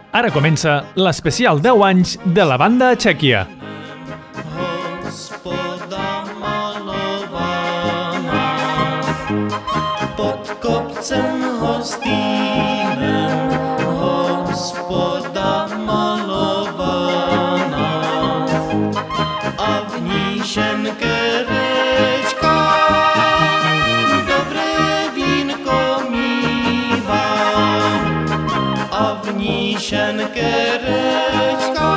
Ara comença l'especial 10 anys de la banda a Txèquia. Hospoda malowana, pod kopcem hostinem, hospoda malowana, a w niesienkę reczka, dobre winko miwa, a w niesienkę reczka.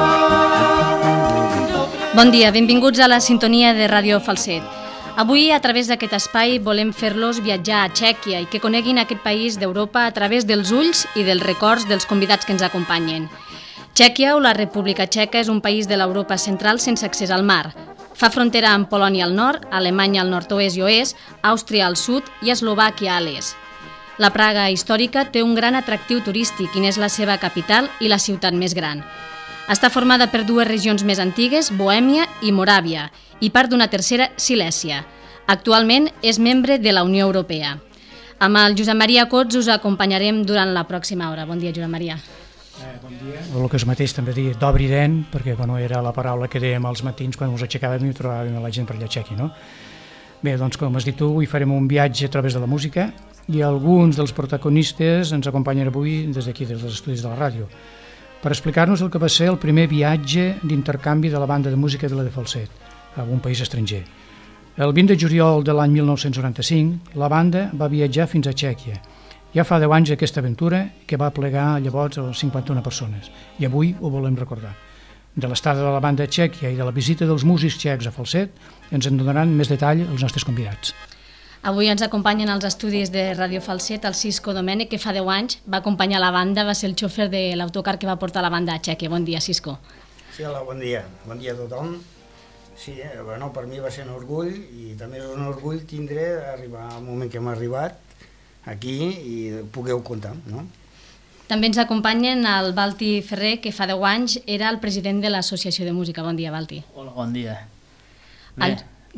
Bon dia, benvinguts a la sintonia de Ràdio Falset. Avui, a través d'aquest espai, volem fer-los viatjar a Txèquia i que coneguin aquest país d'Europa a través dels ulls i dels records dels convidats que ens acompanyen. Txèquia, o la República Txeca, és un país de l'Europa central sense accés al mar. Fa frontera amb Polònia al nord, Alemanya al nord-oest i oest, Àustria al sud i Eslovàquia a l'est. La Praga històrica té un gran atractiu turístic i n'és la seva capital i la ciutat més gran. Està formada per dues regions més antigues, Bohèmia i Moràvia, i part d'una tercera, Silèsia. Actualment és membre de la Unió Europea. Amb el Josep Maria Cots us acompanyarem durant la pròxima hora. Bon dia, Josep Maria. Bon dia. El que és mateix també dir d'obri den, perquè era la paraula que dèiem als matins quan ens aixecàvem i trobàvem la gent per allà a Txèquia, no? Bé, doncs com has dit tu, avui farem un viatge a través de la música i alguns dels protagonistes ens acompanyen avui des d'aquí, des dels estudis de la ràdio, per explicar-nos el que va ser el primer viatge d'intercanvi de la banda de música Vila de Falset a un país estranger. El 20 de juliol de l'any 1995, la banda va viatjar fins a Txèquia. Ja fa 10 anys aquesta aventura que va plegar llavors a 51 persones i avui ho volem recordar. De l'estada de la banda a Txèquia i de la visita dels músics txecs a Falset ens en donaran més detall els nostres convidats. Avui ens acompanyen als estudis de Ràdio Falset el Cisco Domènech, que fa 10 anys va acompanyar la banda, va ser el xòfer de l'autocar que va portar la banda a Txèquia. Bon dia, Cisco. Sí, hola, bon dia. Bon dia a tothom. Sí, bueno, per mi va ser un orgull i també és un orgull tindre arribar al moment que hem arribat aquí i pugueu comptar, no? També ens acompanyen el Valti Ferrer, que fa 10 anys era el president de l'Associació de Música. Bon dia, Valti. Hola, bon dia. Bé.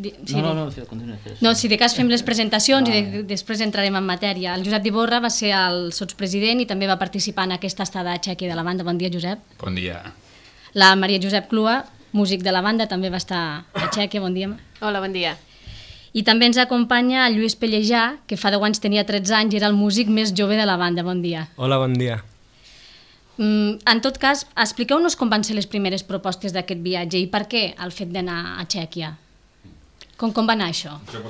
Si de cas fem les presentacions i després entrarem en matèria. El Josep Diborra va ser el sotspresident i també va participar en aquesta estada a Txèquia de la banda. Bon dia, Josep. Bon dia. La Maria Josep Clua, músic de la banda, també va estar a Txèquia. Bon dia. Hola, bon dia. I també ens acompanya el Lluís Pellejà, que fa 10 anys tenia 13 anys i era el músic més jove de la banda. Bon dia. Hola, bon dia. En tot cas, expliqueu-nos com van ser les primeres propostes d'aquest viatge i per què el fet d'anar a Txèquia. Com va anar això?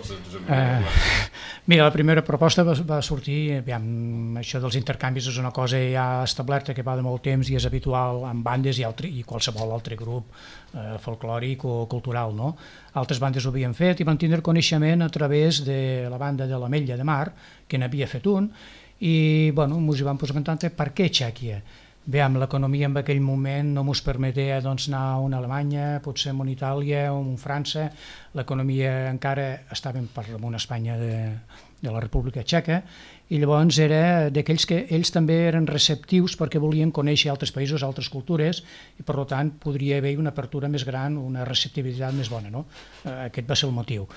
Mira, la primera proposta va sortir, això dels intercanvis és una cosa ja establerta que va de molt temps i és habitual en bandes i qualsevol altre grup folclòric o cultural, no? Altres bandes ho havien fet i van tindre coneixement a través de la banda de l'Ametlla de Mar, que n'havia fet un, i ens hi vam posar en compte per què Txèquia? Bé, amb l'economia en aquell moment no ens permetia anar a una Alemanya, potser a una Itàlia o a una França. L'economia encara estava per una Espanya de la República Txeca i llavors era d'aquells que ells també eren receptius perquè volien conèixer altres països, altres cultures i per tant podria haver una apertura més gran, una receptivitat més bona, no? Aquest va ser el motiu.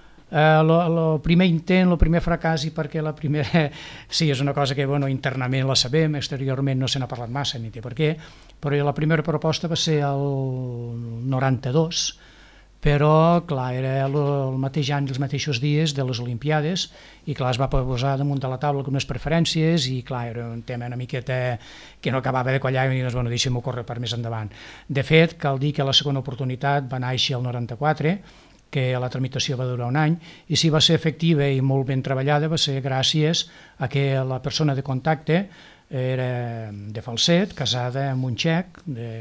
El primer intent, el primer fracàs, i perquè la primera, sí, és una cosa que internament la sabem, exteriorment no se n'ha parlat massa, ni té per què, però la primera proposta va ser el 92, però clar, era el mateix any, els mateixos dies de les Olimpiades, i clar, es va posar damunt de la taula algunes preferències, i clar, era un tema una miqueta que no acabava de quallar, i deixem-ho córrer per més endavant. De fet, cal dir que la segona oportunitat va néixer el 94, que la tramitació va durar un any, i si va ser efectiva i molt ben treballada va ser gràcies a que la persona de contacte era de Falset, casada amb un txec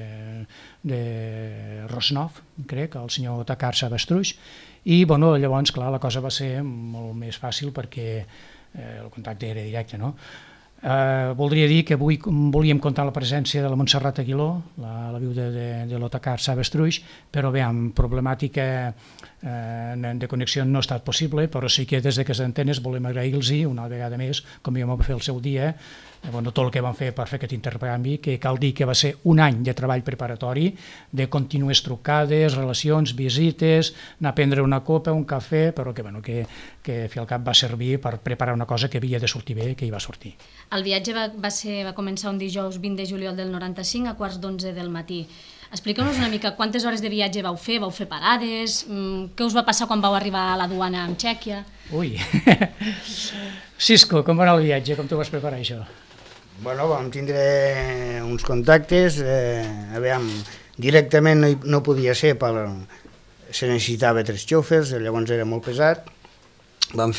de Rosnov, crec, el senyor Takar Sabastruix, i llavors clar, la cosa va ser molt més fàcil perquè el contacte era directe, no? Voldria dir que avui volíem comptar la presència de la Montserrat Aguiló, la viuda de l'Otakar Sabastruix, però bé, amb problemàtica de connexió no ha estat possible, però sí que des de les antenes volem agrair-los una vegada més, com ja vam fer el seu dia, tot el que van fer per fer aquest intercanvi, que cal dir que va ser un any de treball preparatori, de contínues trucades, relacions, visites, anar a prendre una copa, un cafè, però que al fi al cap va servir per preparar una cosa que havia de sortir bé, que hi va sortir. El viatge va començar un dijous 20 de juliol del 95 a 10:45 del matí. Expliqueu-nos una mica quantes hores de viatge vau fer parades, què us va passar quan vau arribar a la duana amb Txèquia? Ui, Cisco, com va anar el viatge? Com t'ho vas preparar, això? Bueno, vam tindre uns contactes, directament no podia ser, se necessitava 3 xòfers, llavors era molt pesat. Vam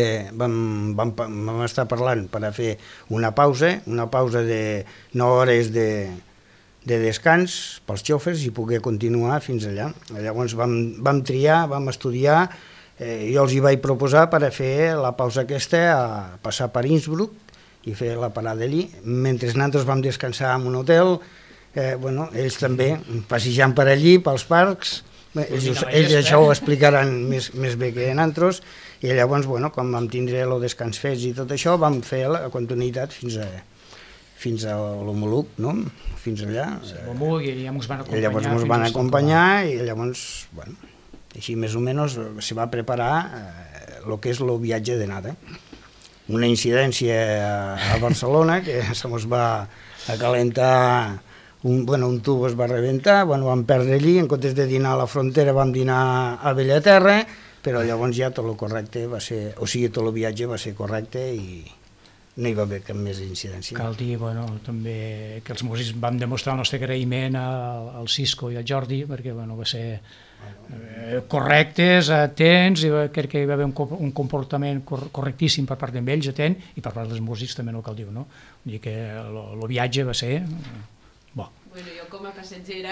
estar parlant per a fer una pausa de 9 hores de descans pels xòfers i poder continuar fins allà. Llavors vam triar, vam estudiar, jo els hi vaig proposar per a fer la pausa aquesta, a passar per Innsbruck i fer la parada allí. Mentre nosaltres vam descansar en un hotel, ells també, passejant per allí, pels parcs, ells això ho explicaran més bé que nosaltres, i llavors, quan vam tindre el descans fets i tot això, vam fer la continuïtat fins a l'Homolug, no? Fins allà. I llavors ens van acompanyar i llavors, així més o menys se va preparar el que és el viatge d'anada. Una incidència a Barcelona que se mos va acalentar, un tub es va rebentar, vam perdre allí, en comptes de dinar a la frontera vam dinar a Bellaterra, però llavors ja tot el correcte va ser, tot el viatge va ser correcte i no hi va haver cap més incidència. Cal dir, també que els músics vam demostrar el nostre agraïment al Cisco i al Jordi, perquè va ser correctes, atents, i crec que hi va haver un comportament correctíssim per part d'ells, atent, i per part dels músics també no cal dir, no? Vull dir que el viatge va ser bo. Bueno, jo com a passatgera,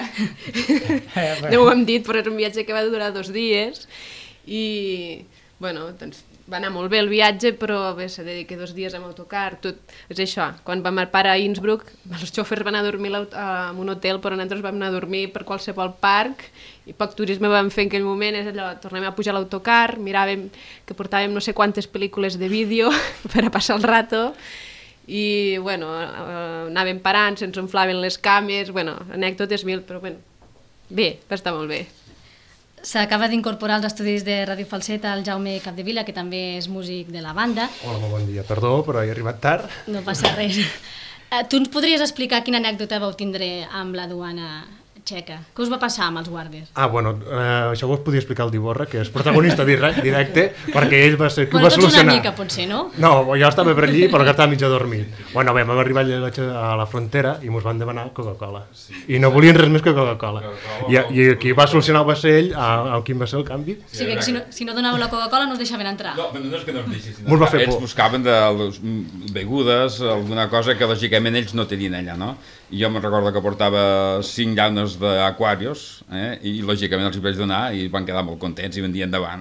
no ho hem dit, però és un viatge que va durar 2 dies i, doncs, va anar molt bé el viatge, però bé, s'ha de dir que 2 dies amb autocar, tot, és això, quan vam parar a Innsbruck, els xòfers van anar a dormir en un hotel, però nosaltres vam anar a dormir per qualsevol parc, i poc turisme vam fer en aquell moment, és allò, tornem a pujar a l'autocar, miràvem que portàvem no sé quantes pel·lícules de vídeo per a passar el rato, i, anàvem parant, se'ns omflaven les cames, anècdotes mil, però bé, va estar molt bé. S'acaba d'incorporar als estudis de Ràdio Falset el Jaume Capdevila, que també és músic de la banda. Hola, molt bon dia. Perdó, però he arribat tard. No passa res. Tu ens podries explicar quina anècdota vau tindre amb la duana txeca? Què us va passar amb els guàrdies? Això ho podria explicar el Diborra, que és protagonista directe, perquè ell va ser qui ho va tots solucionar. una mica, potser, no? No, jo estava per allí, però que estava mig adormit. Vam arribar a la frontera i ens van demanar Coca-Cola. I no volien res més que Coca-Cola. I qui va solucionar va ser ell, amb quin va ser el canvi. O sigui, que si no donàveu la Coca-Cola no us deixaven entrar. No és que no ens deixessin entrar. Ells buscaven begudes, alguna cosa que lògicament ells no tenien allà, no? I jo me'n recordo que portava 5 llaunes d'Aquarius, i lògicament els hi vaig donar i van quedar molt contents i vendien endavant.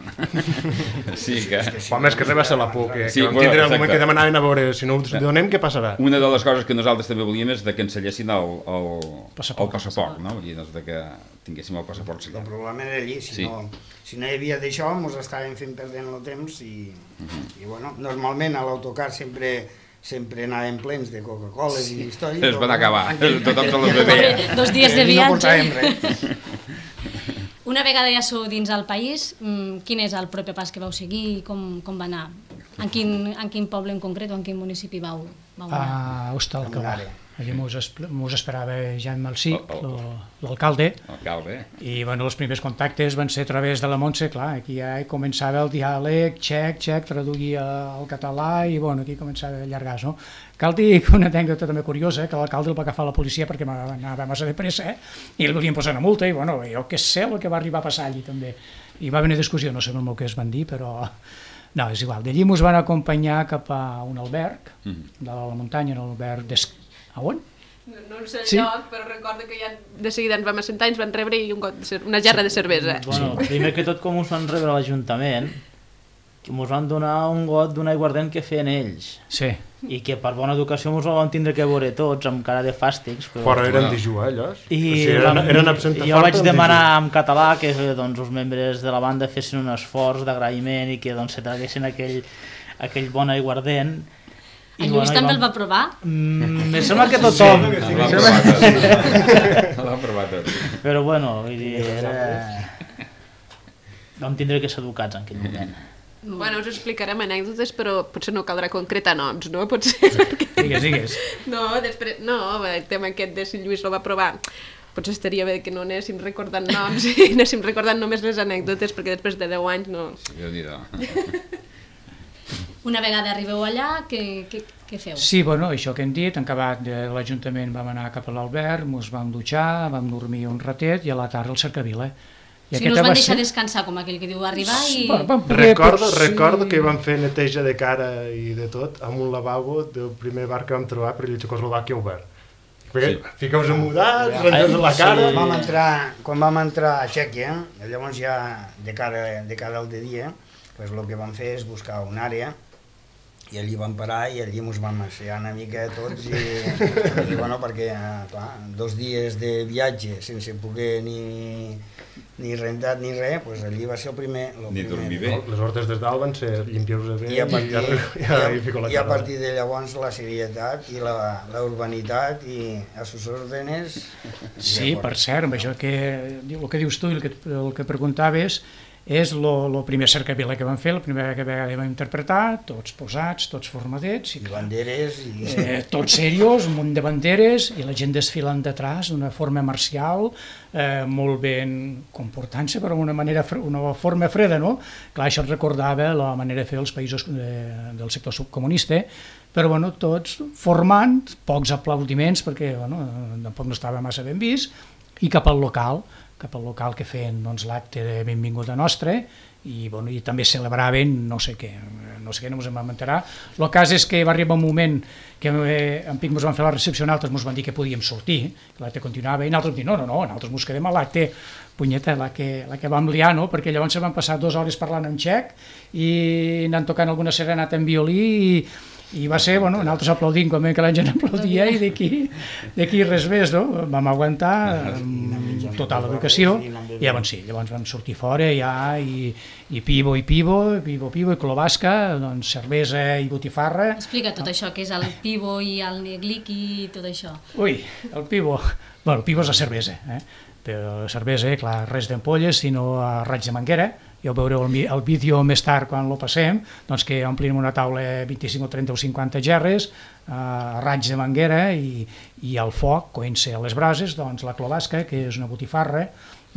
Sí que... Home, és que res va ser la por, que vam tindre el moment que demanaven a veure si no ho donem, què passarà? Una de les coses que nosaltres també volíem és que ensenyessin el passaport, no? Vull dir, que tinguéssim el passaport. El problema era allí, si no hi havia d'això, ens estàvem fent perdent el temps i normalment a l'autocar sempre anàvem plens de Coca-Coles i històries. Es van acabar, tothom se les bevia. 2 dies de viatge. No portàvem res. Una vegada ja sou dins el país, quin és el proper pas que vau seguir i com va anar? En quin poble en concret o en quin municipi vau anar? A Hostalcalà. Allí mos esperava Jan Malsic, l'alcalde, i els primers contactes van ser a través de la Montse, clar, aquí ja començava el diàleg txec, traduïa al català i aquí començava a allargar, no? Cal dir que una anècdota també curiosa, que l'alcalde el va agafar la policia perquè anava massa de pressa, i el volien posar una multa, i jo què sé el que va arribar a passar allí també. I va haver una discussió, no sé el que es van dir, però... No, és igual. D'allí ens van acompanyar cap a un alberg, de la muntanya, un alberg a on? No sé el lloc, però recordo que ja de seguida ens vam assentar i ens van rebre una gerra de cervesa. Primer que tot, com us van rebre a l'Ajuntament, que ens van donar un got d'un aiguardent que feien ells. Sí. I que per bona educació ens ho vam tindre que veure tots, amb cara de fàstics. Però eren dijú, allòs? Eren absenta forta. Jo vaig demanar en català que els membres de la banda fessin un esforç d'agraïment i que se traguessin aquell bon aiguardent. En Lluís també el va provar? Me sembla que tothom. L'ha provat tot. Però vull dir, vam tindre que ser educats en aquell moment. Bueno, us explicarem anècdotes, però potser no caldrà concretar noms, no? Potser perquè... Digues. No, després... No, el tema aquest de si Lluís lo va provar, potser estaria bé que no anéssim recordant noms i anéssim recordant només les anècdotes, perquè després de 10 anys no... Déu-n'hi-do. Una vegada arribeu allà, què feu? Sí, bueno, això que hem dit, en acabat de l'Ajuntament vam anar cap a l'Albert, ens vam dutxar, vam dormir un ratet i a la tarda al Cercavila. O sigui, no us van deixar descansar, com aquell que diu, arribar i... Recordo que vam fer neteja de cara i de tot amb un lavabo del primer bar que vam trobar per Txecoslovàquia obert. Fiqueu-vos a mudar, rentar-vos la cara... Quan vam entrar a Txèquia, llavors ja de cara al de dia, el que vam fer és buscar una àrea i allí vam parar i allí ens vam assear una mica tots i bueno, perquè clar, 2 dies de viatge sense poder ni rentat ni res, doncs allí va ser el primer. Ni dormir bé. Les hortes des dalt van ser limpiar-vos bé i a partir de llavors la serietat i la urbanitat i a sus órdenes. Sí, per cert, amb això que el que dius tu i el que preguntaves és el primer cercavila que vam fer, la primera vegada que vam interpretar, tots posats, tots formadets, i banderes, tots serios, un munt de banderes, i la gent desfilant detrás d'una forma marcial, molt ben comportant-se, però una forma freda, no? Clar, això et recordava la manera de fer els països del sector subcomunista, però bueno, tots formant, pocs aplaudiments, perquè bueno, tampoc no estava massa ben vist, i cap al local que feien doncs, l'acte de benvinguda nostra i, bueno, i també celebraven no sé què, no us en vam enterar. El cas és que va arribar un moment que en Pic ens van fer la recepció, altres ens van dir que podíem sortir, que l'acte continuava, i nosaltres vam dir no, nosaltres ens quedem a l'acte, punyeta, la que vam liar, no? Perquè llavors se van passar 2 hores parlant en txec i anant tocant alguna serenata en violí i va ser, bueno, nosaltres aplaudint com que la gent aplaudia i d'aquí res més, no? Vam aguantar total educació i llavors vam sortir fora ja i pivo i clovasca, doncs cervesa i botifarra. Explica tot això, que és el pivo i el negliqui i tot això. Ui, el pivo és la cervesa, però la cervesa, clar, res d'ampolles, sinó a raig de manguera. Ja ho veureu el vídeo més tard quan lo passem, doncs que omplim una taula 25 o 30 o 50 gerres, a raig de manguera i al foc, coent-se a les brases, doncs la clovasca, que és una botifarra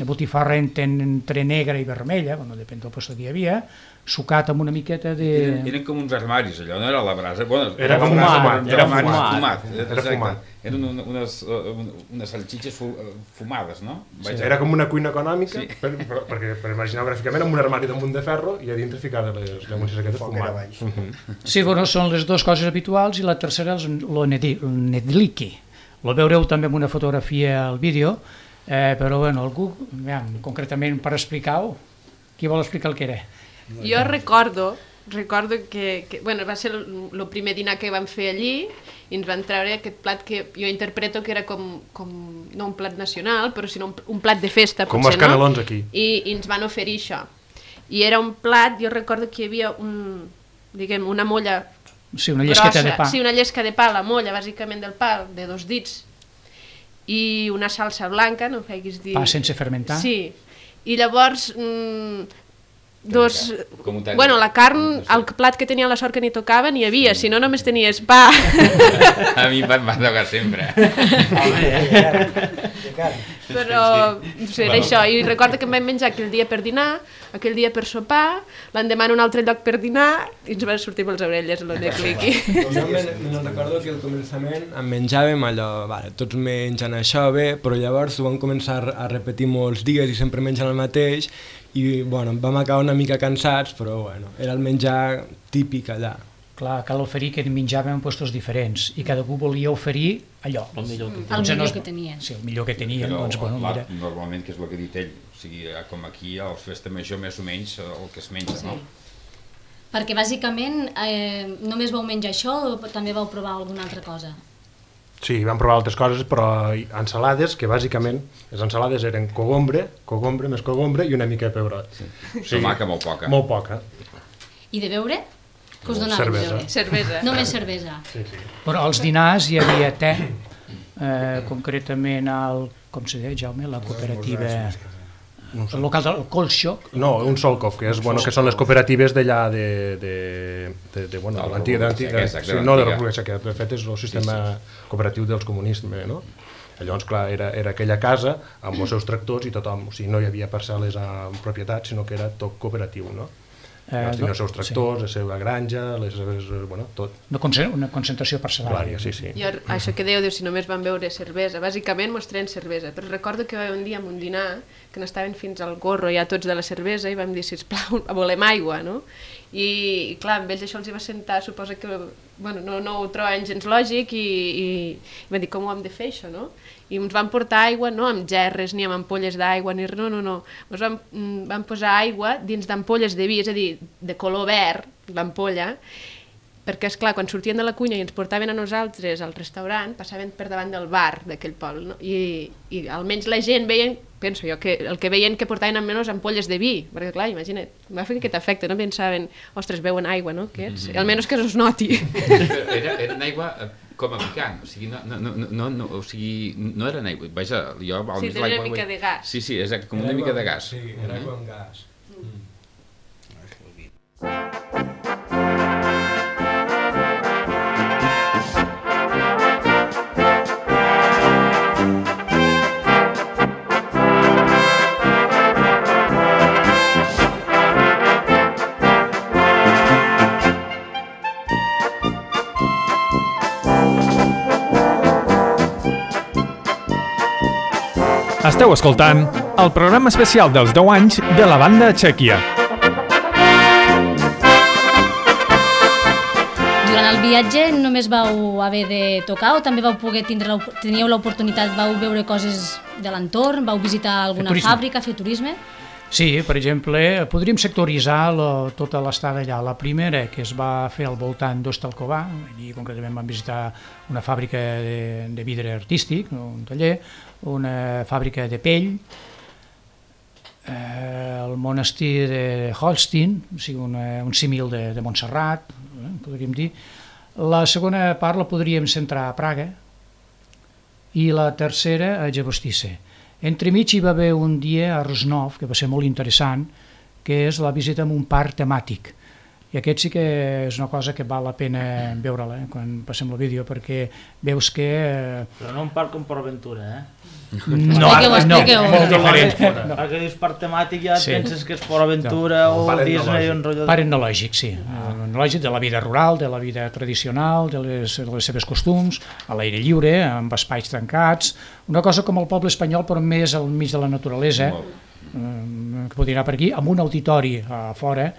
entre negra i vermella, bueno, depèn del lloc que hi havia, sucat amb una miqueta de... Eren com uns armaris, allò, no era la brasa? Era com fumat. Eren unes salxitxes fumades, no? Era com una cuina econòmica, perquè per imaginar gràficament, amb un armari damunt de ferro i a dintre ficava les llamonses aquestes fumades. Sí, bueno, són les 2 coses habituals i la tercera és el nedliqui. Lo veureu també en una fotografia al vídeo, però bueno, algú, concretament per explicar-ho, qui vol explicar el que era? Jo recordo que bueno, va ser el primer dinar que vam fer allí i ens van treure aquest plat que jo interpreto que era com no un plat nacional, però sinó un plat de festa, com els canelons aquí. I ens van oferir això. I era un plat, jo recordo que hi havia una molla sí, una llesqueta de pa. Sí, una llesca de pa, la molla bàsicament del pa, de 2 dits, i una salsa blanca, no feguis dir... Pa sense fermentar. Sí, i llavors... Bueno, la carn, el plat que tenia la sort que n'hi tocava n'hi havia, si no només tenies pa. A mi em va tocar sempre. Però era això, i recordo que em vam menjar aquell dia per dinar, aquell dia per sopar, l'endemà en un altre lloc per dinar i ens van sortir pels orelles el necliqui. Jo me'n recordo que al començament em menjàvem allò, tots menjant això bé, però llavors ho vam començar a repetir molts dies i sempre menjant el mateix i bueno, vam acabar una mica cansats, però bueno, era el menjar típic allà. Clar, cal oferir que menjàvem en llocs diferents i cadascú volia oferir allò. El millor que tenien. Sí, el millor que tenien. Però, doncs, bueno, mira. Normalment, que és el que ha dit ell, o sigui, com aquí, a la festa major, més o menys, el que es menja, sí. No? Perquè bàsicament només vau menjar això o també vau provar alguna altra cosa? Sí, vam provar altres coses, però ensalades, que bàsicament les ensalades eren cogombre, més cogombre i una mica de pebrot. Sí. Tomaca molt poca. Molt poca. I de beure? Què us donava de beure? Cervesa. Només cervesa. Sí. Però als dinars hi havia te, concretament com se deia, Jaume, la cooperativa el local del Kolchok. No, un Solkov, que són les cooperatives d'allà de l'antiga... No, de la República Txeca, de fet és el sistema cooperatiu dels comunistes, no? Llavors, clar, era aquella casa amb els seus tractors i tothom, o sigui, no hi havia parcel·les en propietat, sinó que era tot cooperatiu, no? Tenia els seus tractors, la seva granja, les seves... tot. Una concentració parcel·lària. Sí. I això que dèieu, si només van beure cervesa, bàsicament mos treien cervesa, però recordo que un dia en un dinar, que n'estaven fins al gorro ja tots de la cervesa, i vam dir, sisplau, volem aigua, no? I clar, amb ells això els hi va sentar, suposa que no ho trobaven gens lògic i van dir, com ho hem de fer això, no? I ens van portar aigua, no amb gerres ni amb ampolles d'aigua, ni res, no. Ens van posar aigua dins d'ampolles de vi, és a dir, de color verd, l'ampolla, perquè, esclar, quan sortien de la cuina i ens portaven a nosaltres al restaurant, passaven per davant del bar d'aquell poble, no? I almenys la gent veien, penso jo, que el que veien que portaven almenys ampolles de vi, perquè, clar, imagina't, va fer aquest efecte, no? Pensaven, ostres, beuen aigua, no? Almenys que es noti. Era aigua com a picant, o sigui, no era aigua, vaja, jo... Sí, tenia una mica de gas. Sí, exacte, com una mica de gas. Sí, era aigua amb gas. Esteu escoltant el programa especial dels 10 anys de la banda Txèquia. Durant el viatge només vau haver de tocar o també teníeu l'oportunitat, vau veure coses de l'entorn, vau visitar alguna fàbrica, fer turisme? Sí, per exemple, podríem sectoritzar tota l'estada allà. La primera, que es va fer al voltant d'Hostalcovà, allí concretament vam visitar una fàbrica de vidre artístic, un taller, una fàbrica de pell, el monestir de Holstein, o sigui, un símil de Montserrat, podríem dir. La segona part la podríem centrar a Praga i la tercera a Jabostisse. Entremig hi va haver un dia a Rosnov, que va ser molt interessant, que és la visita a un parc temàtic. I aquest sí que és una cosa que val la pena veure-la quan passem el vídeo, perquè veus que... Però no un parc com PortAventura, No, molt diferent. Perquè dius parc temàtic ja penses que és PortAventura o Disney o un rotllo... Parc etnològic, sí. Etnològic de la vida rural, de la vida tradicional, de les seves costums, a l'aire lliure, amb espais tancats, una cosa com el poble espanyol però més al mig de la naturalesa, que podria anar per aquí, amb un auditori a fora,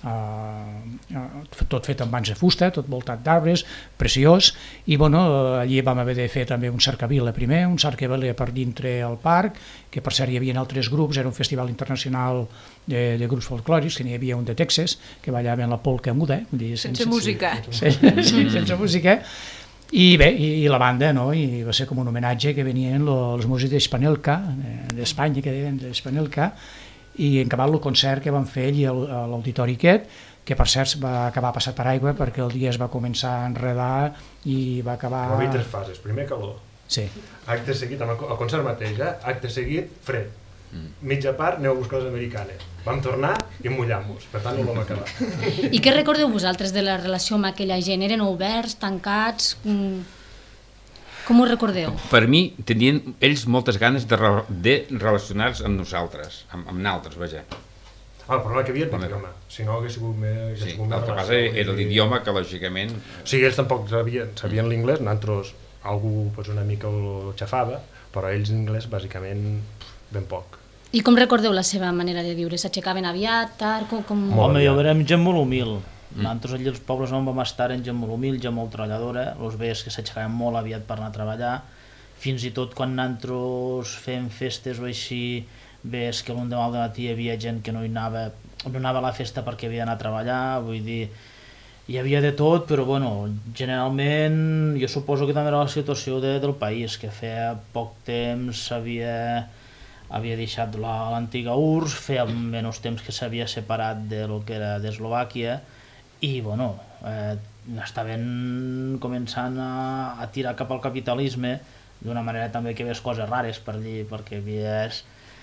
tot fet amb vans de fusta, tot voltat d'arbres, preciós, i allí vam haver de fer també un cercavila primer, un cercavila per dintre el parc, que per cert hi havia altres grups, era un festival internacional de grups folclòrics, que n'hi havia un de Texas, que ballaven la polca muda, sense música. Sense música, i bé, i la banda, i va ser com un homenatge que venien els músics d'Espanelka, d'Espanya, que deien d'Espanelka, i en acabat el concert que van fer allí a l'auditori aquest, que per cert va acabar passat per aigua perquè el dia es va començar a enredar i va acabar... Va haver 3 fases, primer calor, acte seguit, el concert mateix, acte seguit, fred, mitja part aneu a buscar les americanes, vam tornar i mullant-nos, per tant no l'hem acabat. I què recordeu vosaltres de la relació amb aquella gent? Eren oberts, tancats... Com ho recordeu? Per mi, tenien ells moltes ganes de relacionar-se amb nosaltres, amb naltres, vaja. El problema que havia era l'idioma, si no hagués sigut més... Sí, l'altra cosa era l'idioma que lògicament... O sigui, ells tampoc sabien l'inglès, nosaltres algú una mica ho xafava, però ells l'inglès bàsicament ben poc. I com recordeu la seva manera de viure? S'aixecaven aviat, tard? Home, jo érem gent molt humil. Nosaltres allà als pobles on vam estar en gent molt humil, gent molt treballadora, els veies que s'aixecaven molt aviat per anar a treballar, fins i tot quan nosaltres fem festes o així, ves que l'un de mal de matí hi havia gent que no anava a la festa perquè havia d'anar a treballar, vull dir, hi havia de tot, però generalment jo suposo que també era la situació del país, que feia poc temps havia deixat l'antiga URSS, feia menys temps que s'havia separat del que era d'Eslovàquia, i estaven començant a tirar cap al capitalisme d'una manera també que veies coses rares per allí, perquè veies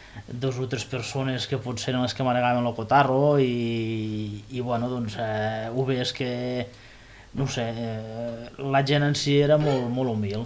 2 o 3 persones que potser eren les que manegaven el cotarro i bueno, doncs ho ves que, no sé, la gent en si era molt humil.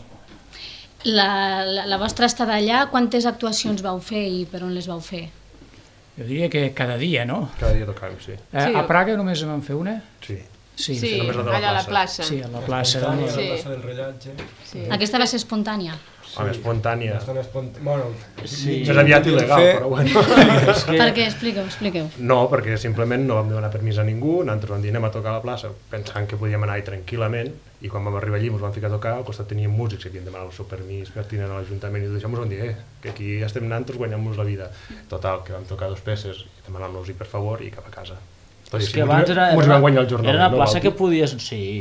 La vostra estada allà, quantes actuacions vau fer i per on les vau fer? Jo diria que cada dia, no? Cada dia tocàvem, sí. A Praga només en vam fer una? Sí. Sí, allà a la plaça. Sí, a la plaça. La plaça del rellotge. Aquesta va ser espontània? Home, espontània. Bueno, més aviat il·legal, però bueno. Per què? Expliqueu. No, perquè simplement no vam demanar permís a ningú, nosaltres vam dir anem a tocar a la plaça, pensant que podíem anar-hi tranquil·lament, i quan vam arribar allí ens vam ficar a tocar, al costat teníem músics que havien demanat el seu permís pertinent a l'Ajuntament, i d'això ens vam dir, que aquí ja estem nosaltres, guanyem-nos la vida. Total, que vam tocar 2 peces, demanant-los-hi per favor i cap a casa. És que abans era una plaça que podies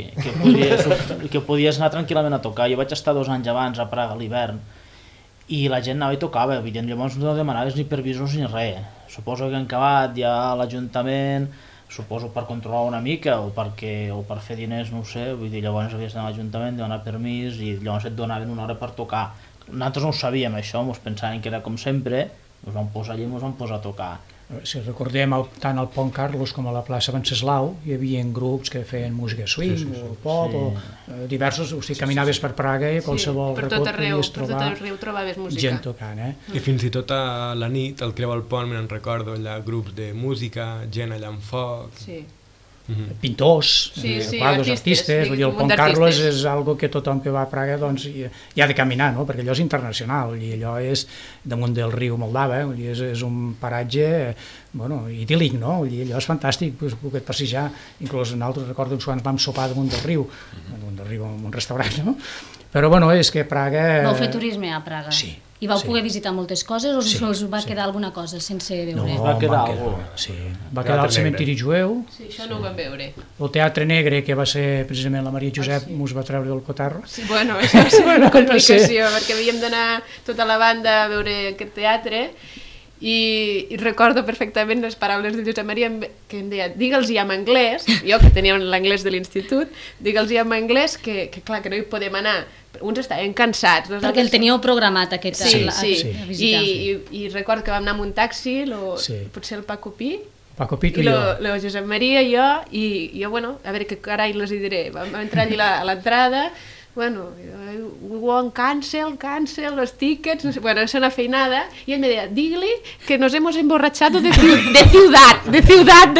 anar tranquil·lament a tocar. Jo vaig estar 2 anys abans a Praga a l'hivern i la gent anava i tocava, evident, llavors no demanaves ni permisos ni res. Suposo que han acabat ja a l'Ajuntament, suposo per controlar una mica o per fer diners, no ho sé, vull dir, llavors havies d'anar a l'Ajuntament, demanar permís i llavors et donaven una hora per tocar. Nosaltres no ho sabíem això, ens pensàvem que era com sempre, ens vam posar allà i ens vam posar a tocar. Si recordem, tant al Pont Carlos com a la plaça Venceslau hi havia grups que feien música swing o pop o diversos, o sigui, caminaves per Praga i a qualsevol racó podies trobar gent tocant. I fins i tot a la nit, al Creu al Pont, me'n recordo, allà grups de música, gent allà amb foc... Pintors, quadres, artistes, vull dir, el Pont Carlos és algo que tothom que va a Praga doncs, hi ha de caminar, no? Perquè allò és internacional i allò és damunt del riu Moldava, vull dir, és un paratge idíl·lic, no? Vull dir, allò és fantàstic, poder passejar, inclús nosaltres recordo quan vam sopar damunt del riu en un restaurant, no? Però bueno, és que Praga... Vau fer turisme a Praga? Sí. I vau poder visitar moltes coses o us va quedar alguna cosa sense veure? No, va quedar alguna cosa. Sí. Va quedar el cementiri jueu. Sí, això no ho vam veure. El Teatre Negre, que va ser precisament la Maria Josep, mos va treure del cotarro. Sí, bueno, això va ser una complicació, perquè havíem d'anar tota la banda a veure aquest teatre i recordo perfectament les paraules de Josep Maria que em deia, digue'ls-hi en anglès, jo que tenia l'anglès de l'institut, digue'ls-hi en anglès que clar, que no hi podem anar. Uns estaven cansats. Perquè el teníeu programat aquest a visitar. I recordo que vam anar amb un taxi, potser el Paco Pi, i el Josep Maria i jo, i jo, bueno, a veure què carai els hi diré. Vam entrar allà a l'entrada, bueno, we want cancel, los tickets, no sé, bueno, és una feinada, i ell me deia, digue-li que nos hemos emborrachado de ciudad.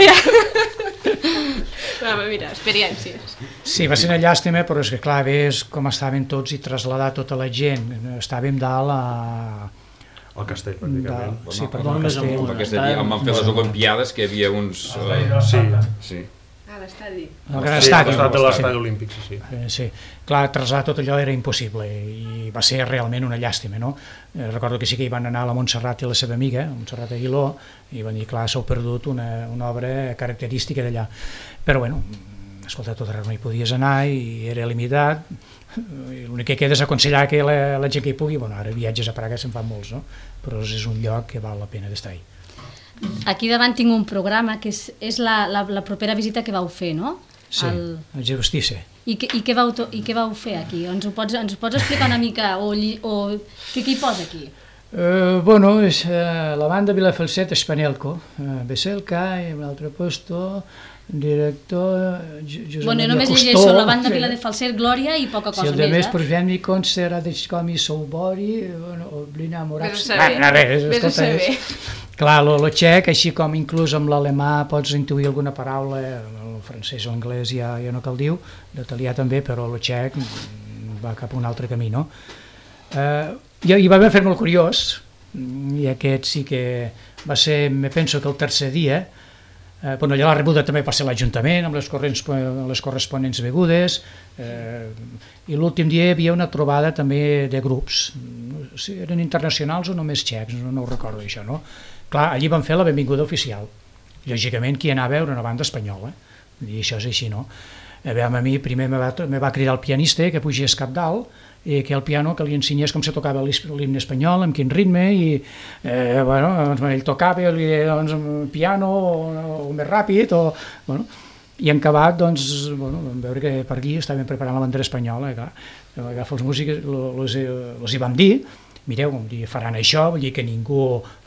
Bueno, mira, experiències. Sí, va ser una llàstima, però és que clar, ves com estaven tots i traslladar tota la gent. Estàvem dalt al castell, pràcticament. Sí, perdó, al castell. Aquest dia on van fer les Olimpiades, que hi havia uns... Sí. A l'estadi. El gran estadi. De l'estadi olímpic, sí. Sí, clar, traslladar tot allò era impossible i va ser realment una llàstima, no? Recordo que sí que hi van anar a la Montserrat i la seva amiga, Montserrat Aguiló, i van dir, clar, s'heu perdut una obra característica d'allà. Però, bueno, escolta, tot arreu no hi podies anar i era limitat. L'únic que queda és aconsellar que la gent que hi pugui, bueno, ara viatges a Praga se'n fan molts, no? Però és un lloc que val la pena d'estar-hi. Aquí davant tinc un programa que és la propera visita que vau fer, no? Sí, el Justice. I què vau fer aquí? Ens ho pots explicar una mica o què hi posa aquí? Bueno, és la banda Vilafalset Spanelco, Veselka i un altre puesto, director Josep Maria Costó. Bueno, només llegeixo la banda Vilafalset, Glòria i poca cosa més. Si el demés prosvemi concert a Dechkomi Soubori, Oblina Morats... Vés a saber. Clar, el txec, així com inclús amb l'alemà pots intuir alguna paraula, el francès o anglès ja no cal dir, l'italià també, però el txec va cap a un altre camí, no? I va haver fer molt curiós, i aquest sí que va ser, me penso que el tercer dia, bueno, allà la rebuda també va ser l'Ajuntament, amb les corresponents begudes, i l'últim dia hi havia una trobada també de grups, si eren internacionals o només txecs, no ho recordo això, no? Clar, allí van fer la benvinguda oficial. Lògicament, qui anava era una banda espanyola, i això és així, no? A mi primer me va cridar el pianista que pugés cap dalt, i que el piano que li ensenyés com se tocava l'himne espanyol, amb quin ritme, i bueno, ell tocava, li deia piano o més ràpid, i en acabat, doncs, vam veure que per aquí estaven preparant la bandera espanyola, i clar, agafa els músics, els hi vam dir, mireu, faran això, vull dir que ningú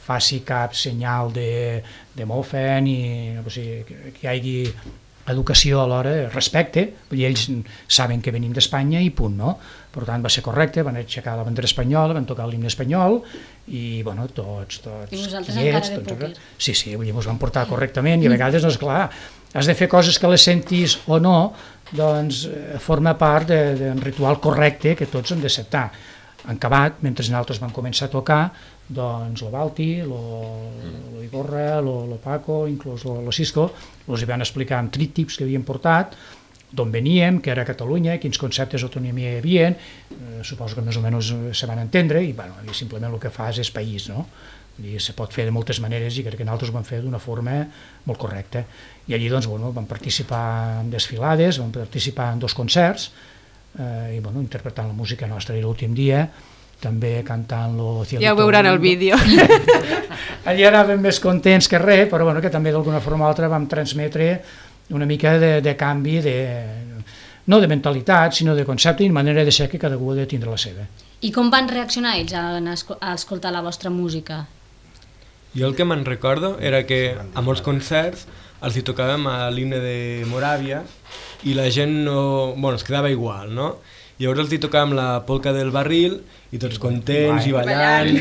faci cap senyal de mofa ni o sigui, que hi hagi educació alhora, respecte, i ells saben que venim d'Espanya i punt, no? Per tant, va ser correcte, van aixecar la bandera espanyola, van tocar l'himne espanyol i, bueno, tots... I vosaltres encara de púquer. Sí, vull dir, ens van portar correctament i a vegades, doncs, clar, has de fer coses que les sentis o no, doncs forma part d'un ritual correcte que tots hem d'acceptar. En acabat, mentre nosaltres vam començar a tocar, doncs el Balti, l'Iborra, el Paco, inclús el Cisco, els hi van explicar amb tríptics que havien portat, d'on veníem, què era Catalunya, quins conceptes d'autonomia hi havia, suposo que més o menys se van entendre, i bueno, simplement el que fas és país, no? I se pot fer de moltes maneres i crec que nosaltres ho vam fer d'una forma molt correcta. I allí doncs, bueno, vam participar en desfilades, vam participar en 2 concerts, i bueno, interpretant la música nostra. I l'últim dia també cantant-lo... Ja ho veuran al vídeo. Allí anàvem més contents que res, però bueno, que també d'alguna forma o altra vam transmetre una mica de canvi, no de mentalitat, sinó de concepte i manera de ser que cada un ha de tindre la seva. I com van reaccionar ells a escoltar la vostra música? Jo el que me'n recordo era que a molts concerts els hi tocàvem a l'himne de Moràvia i la gent no, bueno, es quedava igual, no? Llavors els hi tocàvem la polca del barril i tots contents i ballant.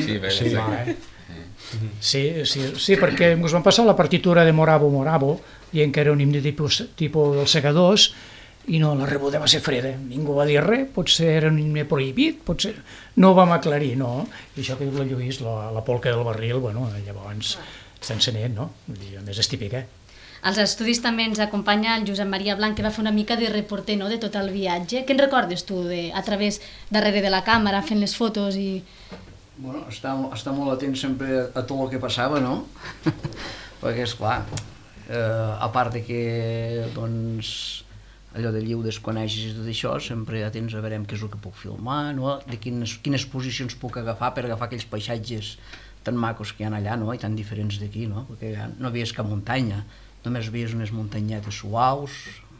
Sí, perquè ens van passar la partitura de Moravo Moravo, dient que era un himne tipus dels segadors, i no, la rebuda va ser freda, ningú va dir res, potser era un himne prohibit, potser no ho vam aclarir, no? I això que diu la Lluís, la polca del barril, bueno, llavors sense net, no? A més és típic, Als estudis també ens acompanya el Josep Maria Blanc, que va fer una mica de reporter, no?, de tot el viatge. Què en recordes tu, a través, darrere de la càmera, fent les fotos i... Bueno, estar molt atent sempre a tot el que passava, no? Perquè, esclar, a part de que, doncs, allò de lliu desconeixes i tot això, sempre atents a veure què és el que puc filmar, no? De quines posicions puc agafar per agafar aquells paisatges tan macos que hi ha allà, no? I tan diferents d'aquí, no? Perquè allà no veies cap muntanya, només veies unes muntanyetes suaus,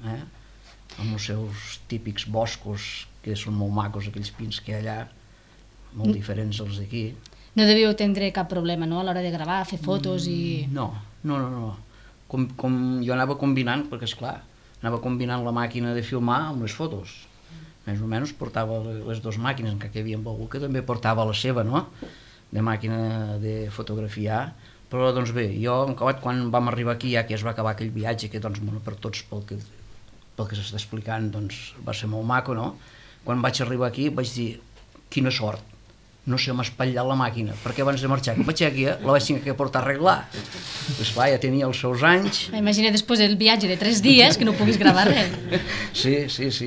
amb els seus típics boscos, que són molt macos, aquells pins que hi ha allà, molt diferents dels d'aquí. No devíeu tindre cap problema, no?, a l'hora de gravar, fer fotos i... No. Com jo anava combinant, perquè esclar, anava combinant la màquina de filmar amb les fotos. Més o menys portava les 2 màquines, encara que hi havia algú que també portava la seva, no?, de màquina de fotografiar. Però, doncs bé, jo, quan vam arribar aquí, ja que es va acabar aquell viatge, que, doncs, bueno, per tots, pel que s'està explicant, doncs, va ser molt maco, no? Quan vaig arribar aquí, vaig dir, quina sort, no se m'ha espatllat la màquina, perquè abans de marxar, quan vaig aquí, la vaig tenir que portar a arreglar. Doncs, clar, ja tenia els seus anys. Imagina després del viatge de 3 dies que no puguis gravar res. Sí.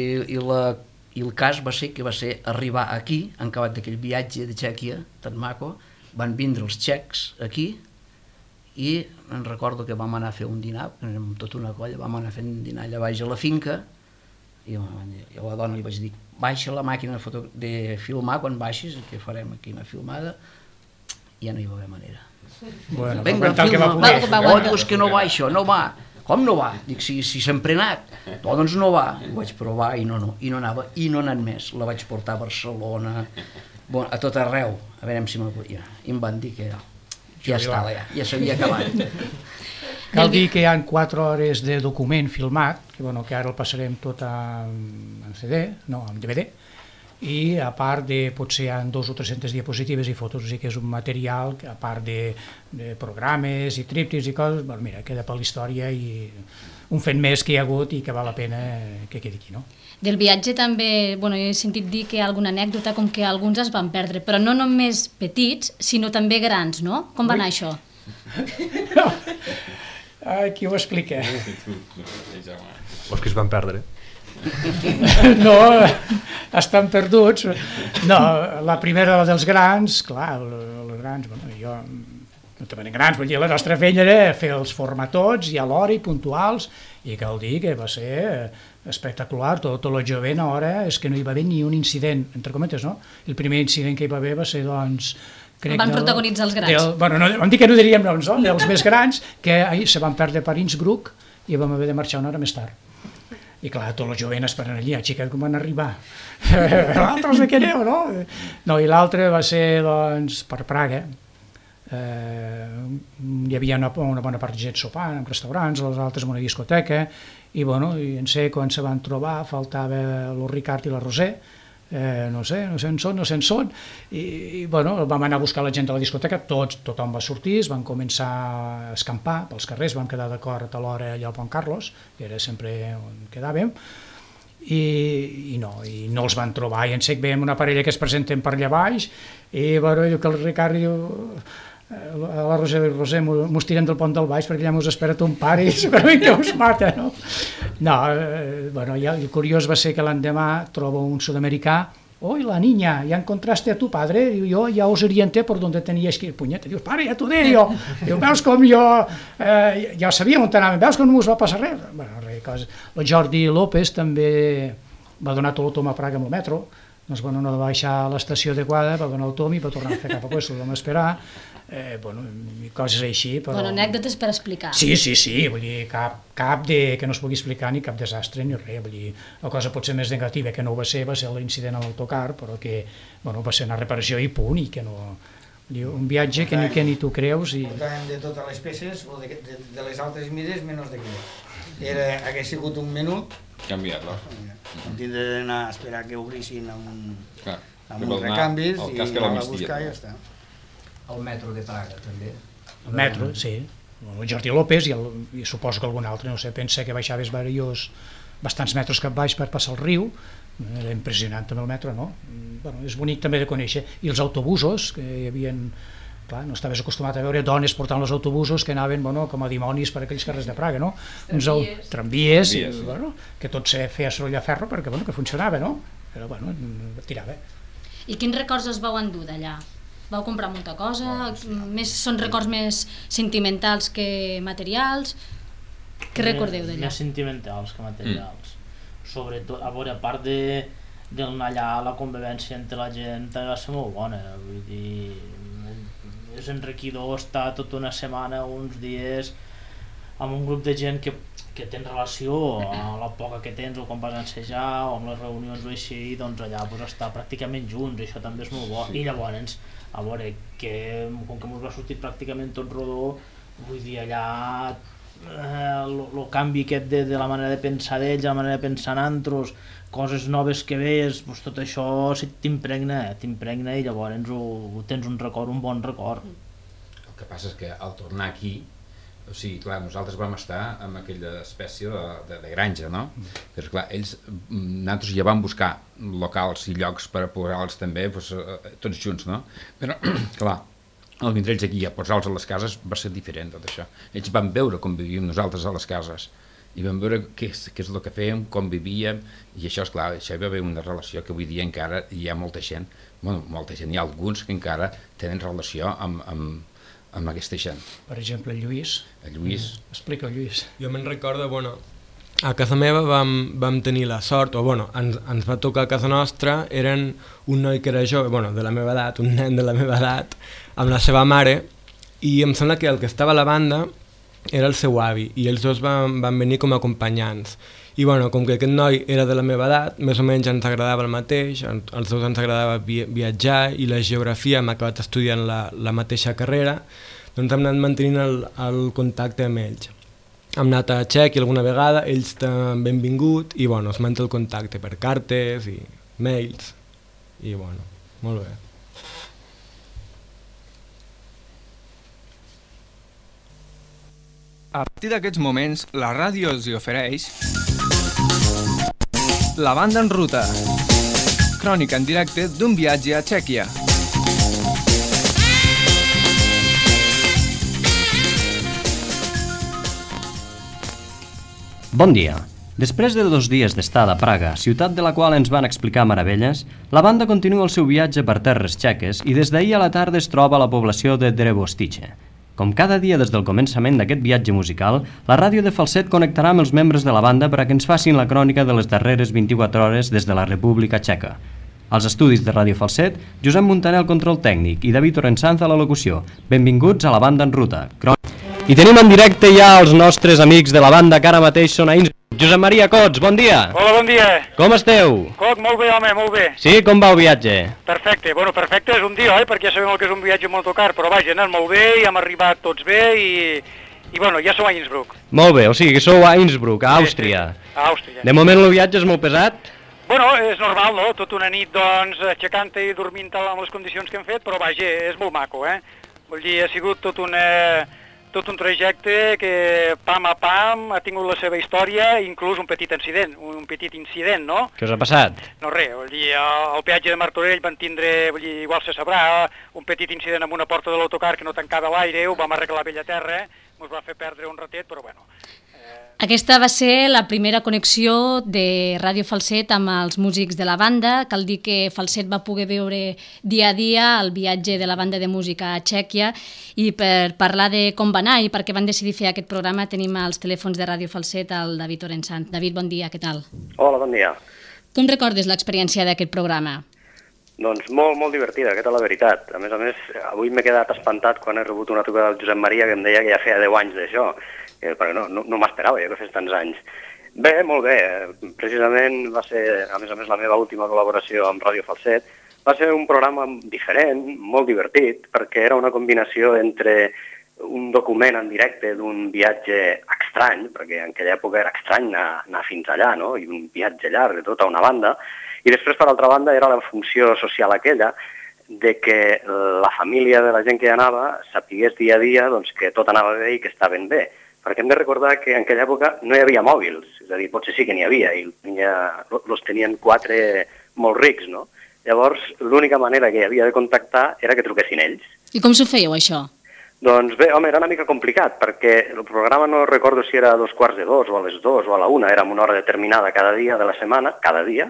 I el cas va ser que va ser arribar aquí, en acabat d'aquell viatge de Txèquia, tan maco, van vindre els txecs aquí i em recordo que vam anar a fer un dinar, amb tota una colla, vam anar a fer un dinar allà baix a la finca i a la dona li vaig dir, baixa la màquina de filmar, quan baixis, que farem aquí una filmada, i ja no hi va haver manera. Bueno, vinga, filma, dius que no va això, no va. Com no va? Dic, si sempre he anat. No, doncs no va. Ho vaig provar i no anava, i no he anat més. La vaig portar a Barcelona, bueno, a tot arreu, a veure si m'apodia. I em van dir que ja estava, ja s'havia acabat. Cal dir que hi ha 4 hores de document filmat, que ara el passarem tot en CD, no, en DVD, i a part de potser hi ha 200 o 300 diapositives i fotos, o sigui que és un material que a part de programes i tríptics i coses, bueno, mira, queda per la història i un fet més que hi ha hagut i que val la pena que quedi aquí, no? Del viatge també, bueno, he sentit dir que hi ha alguna anècdota com que alguns es van perdre, però no només petits, sinó també grans, no? Com va anar això? Qui ho explica? Vols que es van perdre? No, estan perduts. No, la primera, la dels grans, clar, els grans, bueno, jo no també grans, vull dir, la nostra feina era fer els formar tots i a l'hora i puntuals, i cal dir que va ser espectacular, tot el jovent a hora és que no hi va haver ni un incident, entre cometes, no? El primer incident que hi va haver va ser, doncs... Van protagonitzar els grans. Bueno, no, vam dir que no diríem noms, no? Els més grans, que se van perdre per Innsbruck i vam haver de marxar una hora més tard. I clar, tot el jovent esperant allà, xiquet, com van arribar? L'altre de què aneu, no? No, i l'altre va ser, doncs, per Praga, hi havia una bona part de gent sopant en restaurants, els altres en una discoteca, i en sé quan se van trobar faltava el Ricard i la Roser, no sé on són, i vam anar a buscar la gent de la discoteca, tothom va sortir, es van començar a escampar pels carrers, vam quedar d'acord a l'hora allà al Pont Carlos, que era sempre on quedàvem, i no els van trobar, i en sec veiem una parella que es presenten per allà baix, i diu que el Ricard diu a la Roser i Roser mos tirem del pont del baix perquè ja mos espera ton pare i segurament que us mata, no? El curiós va ser que l'endemà trobo un sud-americà. Oi, la niña, ya encontraste a tu padre, yo ya os orienté por donde teníais que ir. Punyeta, dius, pare, ja t'ho deia jo. Diu, veus com jo ja sabia on anàvem, veus com no us va passar res? El Jordi López també va donar tot el tom a Praga amb el metro, doncs no va baixar a l'estació adequada, va donar el tom i va tornar a fer cap a puesto, vam esperar, coses així. Anècdotes per explicar. Sí, vull dir, cap que no es pugui explicar ni cap desastre ni res, vull dir, la cosa pot ser més negativa, que no ho va ser l'incident amb l'autocar, però que va ser una reparació i punt, i que no... Un viatge que ni tu creus i... Portàvem de totes les peces, de les altres mides, menys d'aquella. Hagués sigut un menut, canviar-lo. No tindré d'anar a esperar que obrissin amb uns recanvis i anar a buscar i ja està. El metro de Praga, també. El metro, sí. El Jordi López i suposo que algun altre, no sé, pensa que baixaves bastants metres cap baix per passar el riu, era impressionant també el metro, no? És bonic també de conèixer. I els autobusos, que hi havia... Clar, no estaves acostumat a veure dones portant els autobusos que anaven com a dimonis per aquells carrers de Praga, no? Tramvies, que tot se feia soroll a ferro perquè que funcionava, no? Però tirava. I quins records us vau endur d'allà? Vau comprar molta cosa? Són records més sentimentals que materials? Què recordeu d'allà? Més sentimentals que materials. Sobretot, a part d'anar allà, la convivència entre la gent va ser molt bona, vull dir... És enriquidor estar tota una setmana, uns dies, amb un grup de gent que tens relació, a la poca que tens o quan vas a ensejar o amb les reunions o així, doncs allà estar pràcticament junts, i això també és molt bo. I llavors, a veure, com que ens va sortir pràcticament tot rodó, vull dir, allà el canvi aquest de la manera de pensar d'ells, la manera de pensar en altres, coses noves que veies, tot això t'impregna i llavors tens un bon record. El que passa és que al tornar aquí, o sigui, clar, nosaltres vam estar en aquella espècie de granja, no? Però clar, nosaltres ja vam buscar locals i llocs per posar-los també, tots junts, no? Però, clar, al vindre ells aquí a posar-los a les cases va ser diferent tot això. Ells van veure com vivíem nosaltres a les cases, i vam veure què és el que fèiem, com vivíem, i això, esclar, això hi va haver una relació que avui dia encara hi ha molta gent, hi ha alguns que encara tenen relació amb aquesta gent. Per exemple, el Lluís. El Lluís. Explica, Lluís. Jo me'n recordo, a casa meva vam tenir la sort, ens va tocar a casa nostra, eren un noi que era jove, de la meva edat, un nen de la meva edat, amb la seva mare, i em sembla que el que estava a la banda era el seu avi, i els dos van venir com a acompanyants. I com que aquest noi era de la meva edat, més o menys ens agradava el mateix, als dos ens agradava viatjar i la geografia, hem acabat estudiant la mateixa carrera, doncs hem anat mantenint el contacte amb ells. Hem anat a Txèquia alguna vegada, ells també han vingut, i es manté el contacte per cartes i mails, i molt bé. A partir d'aquests moments, la ràdio els ofereix La Banda en Ruta, crònica en directe d'un viatge a Txèquia. Bon dia. Després de 2 dies d'estada a Praga, ciutat de la qual ens van explicar meravelles, la banda continua el seu viatge per terres txeques i des d'ahir a la tarda es troba a la població de Drevostice. Com cada dia des del començament d'aquest viatge musical, la ràdio de Falset connectarà amb els membres de la banda per a que ens facin la crònica de les darreres 24 hores des de la República Txeca. Als estudis de Ràdio Falset, Josep Montaner al control tècnic i David Orensanz a la locució. Benvinguts a La Banda en Ruta. I tenim en directe ja els nostres amics de la banda que ara mateix són a Innsbruck. Josep Maria Cots, bon dia. Hola, bon dia. Com esteu? Coc, molt bé, home, molt bé. Sí, com va el viatge? Perfecte. Bueno, perfecte és un dia, perquè ja sabem el que és un viatge amb autocar, però vaja, ha anat molt bé i hem arribat tots bé i bueno, ja som a Innsbruck. Molt bé, o sigui que sou a Innsbruck, a Àustria. Sí, a Àustria. De moment el viatge és molt pesat? Bueno, és normal, no? Tota una nit, doncs, aixecant-te i dormint amb les condicions que hem fet, però vaja, és molt maco, Vull dir, ha sigut tot un trajecte que pam a pam ha tingut la seva història, inclús un petit incident, no? Què us ha passat? No res, vull dir, al peatge de Martorell van tindre, vull dir, igual se sabrà, un petit incident amb una porta de l'autocar que no tancava l'aire, ho vam arreglar a bella terra, ens va fer perdre un ratet, però bueno. Aquesta va ser la primera connexió de Ràdio Falset amb els músics de la banda. Cal dir que Falset va poder veure dia a dia el viatge de la banda de música a Txèquia i per parlar de com va anar i per què van decidir fer aquest programa tenim als telèfons de Ràdio Falset el David Orensant. David, bon dia, què tal? Hola, bon dia. Com recordes l'experiència d'aquest programa? Doncs molt divertida, aquesta és la veritat. A més, avui m'he quedat espantat quan he rebut una trucada del Josep Maria que em deia que ja feia 10 anys d'això, perquè no m'esperava jo que fes tants anys. Bé, molt bé. Precisament va ser, a més, la meva última col·laboració amb Ràdio Falset. Va ser un programa diferent, molt divertit, perquè era una combinació entre un document en directe d'un viatge estrany, perquè en aquella època era estrany anar fins allà, no? I un viatge llarg de tota una banda. I després, per altra banda, era la funció social aquella de que la família de la gent que hi anava sapigués dia a dia doncs, que tot anava bé i que estaven bé. Perquè hem de recordar que en aquella època no hi havia mòbils, és a dir, potser sí que n'hi havia, i els tenien 4 molt rics, no? Llavors, l'única manera que hi havia de contactar era que truquessin ells. I com s'ho fèieu, això? Doncs bé, home, era una mica complicat, perquè el programa no recordo si era a 2:45 o a les 2 o a la 1, era amb una hora determinada cada dia de la setmana, cada dia,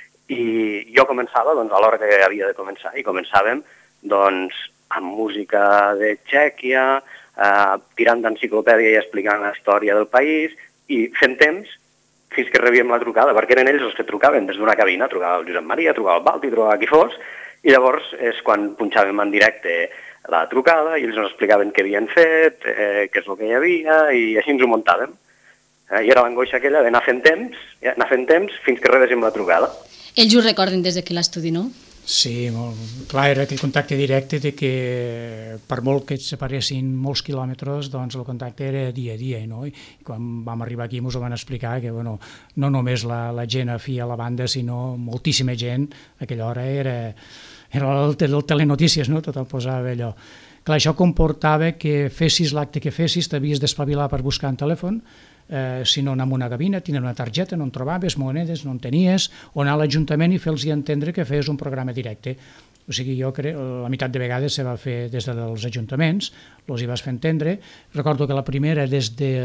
i jo començava doncs, a l'hora que havia de començar, i començàvem doncs, amb música de Txèquia, tirant d'enciclopèdia i explicant la història del país, i fent temps fins que rebíem la trucada, perquè eren ells els que trucaven des d'una cabina, trucava el Josep Maria, trucava el Balti, trucava qui fos, i llavors és quan punxàvem en directe la trucada i ells ens explicaven què havien fet, què és el que hi havia, i així ens ho muntàvem. I era l'angoixa aquella d'anar fent temps fins que rebéssim la trucada. Ells ho recorden des d'aquí l'estudi, no? Sí, clar, era aquell contacte directe de que per molt que et separessin molts quilòmetres, doncs el contacte era dia a dia, no? I quan vam arribar aquí ens ho van explicar que, bueno, no només la gent afia a la banda, sinó moltíssima gent, a aquella hora era el telenotícies, no? Tothom posava allò. Clar, això comportava que fessis l'acte que fessis, t'havies d'espavilar per buscar un telèfon, si no anar a una cabina, tindre una targeta, no en trobaves, monedes, no en tenies, o anar a l'Ajuntament i fer-los entendre que feies un programa directe. O sigui, jo crec, la meitat de vegades se va fer des dels ajuntaments, els hi vas fer entendre. Recordo que la primera des de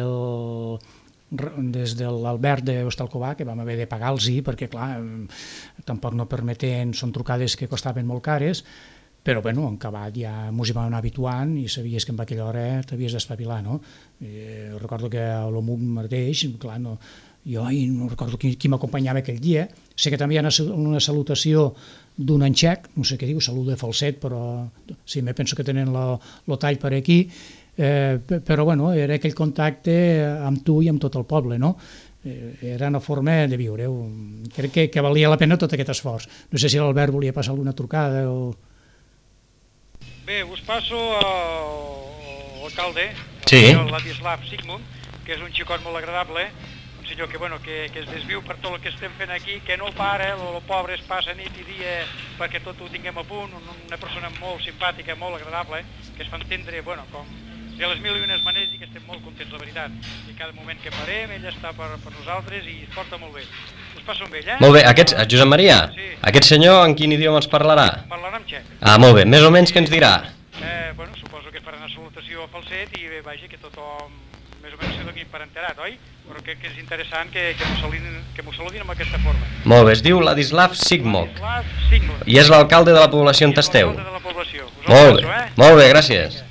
l'Albert de Hostalcovà, que vam haver de pagar-los, perquè clar, tampoc no permeten, són trucades que costaven molt cares, però bueno, en acabat ja ens hi vam anar habituant i sabies que en aquella hora t'havies d'espavilar, no? Recordo que a l'Omuc mateix, clar, jo no recordo qui m'acompanyava aquell dia, sé que també hi ha una salutació d'un en txec, no sé què diu, salut de Falset, però sí, me penso que tenen el tall per aquí, però bueno, era aquell contacte amb tu i amb tot el poble, no? Era una forma de viure, crec que valia la pena tot aquest esforç. No sé si l'Albert volia passar alguna trucada o... Bé, us passo l'alcalde, el Ladislav Sigmund, que és un xicot molt agradable, un senyor que es desviu per tot el que estem fent aquí, que no para, el pobre es passa nit i dia perquè tot ho tinguem a punt, una persona molt simpàtica, molt agradable, que es fa entendre, com de les mil i unes maneres i que estem molt contents, la veritat. I cada moment que parem, ell està per nosaltres i es porta molt bé. Us passo amb ell, Molt bé, Josep Maria, aquest senyor en quin idioma ens parlarà? Parlarà amb txec. Molt bé, més o menys què ens dirà? Suposo que farà una salutació a Falset i vaja, que tothom més o menys se doni per enterat, oi? Però crec que és interessant que m'ho saludin amb aquesta forma. Molt bé, es diu Ladislav Sigmund i és l'alcalde de la població on esteu. Molt bé, gràcies.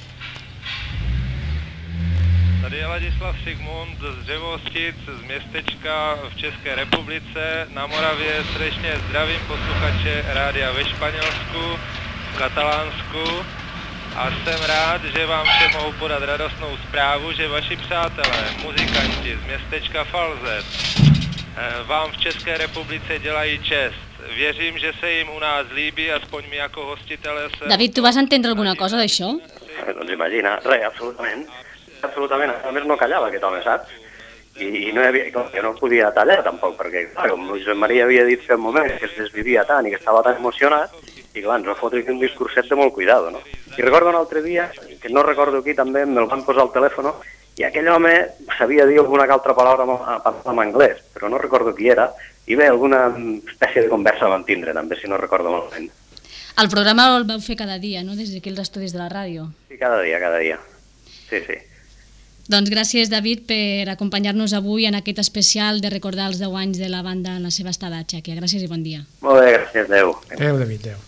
Tady je Ladislav Sigmund z Dřevostic, z městečka v České republice na Moravě. Srdečně zdravím posluchače rádia ve Španělsku, v Katalánsku A jsem rád, že vám všem mohu podat radostnou zprávu, že vaši přátelé, muzikanti z městečka Falzet, vám v České republice dělají čest. Věřím, že se jim u nás líbí, aspoň mi jako hostitele se... David, tu vas entendre alguna cosa d'això? Doncs imagina, res, absolutament. Absolutament, a més no callava aquest home, saps? I no hi havia, jo no podia tallar tampoc, perquè clar, com Josep Maria havia dit fa un moment que es desvivia tant i que estava tan emocionat, i clar, ens va fotre un discurset de molt cuidado, no? I recordo un altre dia, que no recordo qui també, me'l van posar al telèfon, i aquell home sabia dir alguna altra paraula en anglès, però no recordo qui era, i bé, alguna espècie de conversa vam tindre també, si no recordo malament. El programa el vau fer cada dia, no?, des d'aquí els estudis de la ràdio. Sí, cada dia. Sí, sí. Doncs gràcies, David, per acompanyar-nos avui en aquest especial de recordar els 10 anys de la banda en la seva estada a Txèquia. Gràcies i bon dia. Molt bé, gràcies, adeu. Adeu, David, adeu.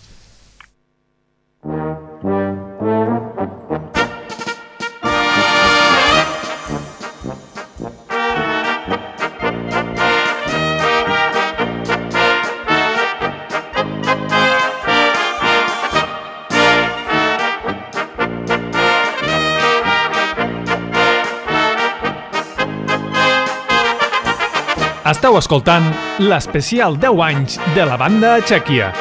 Esteu escoltant l'especial 10 anys de la banda a Txèquia.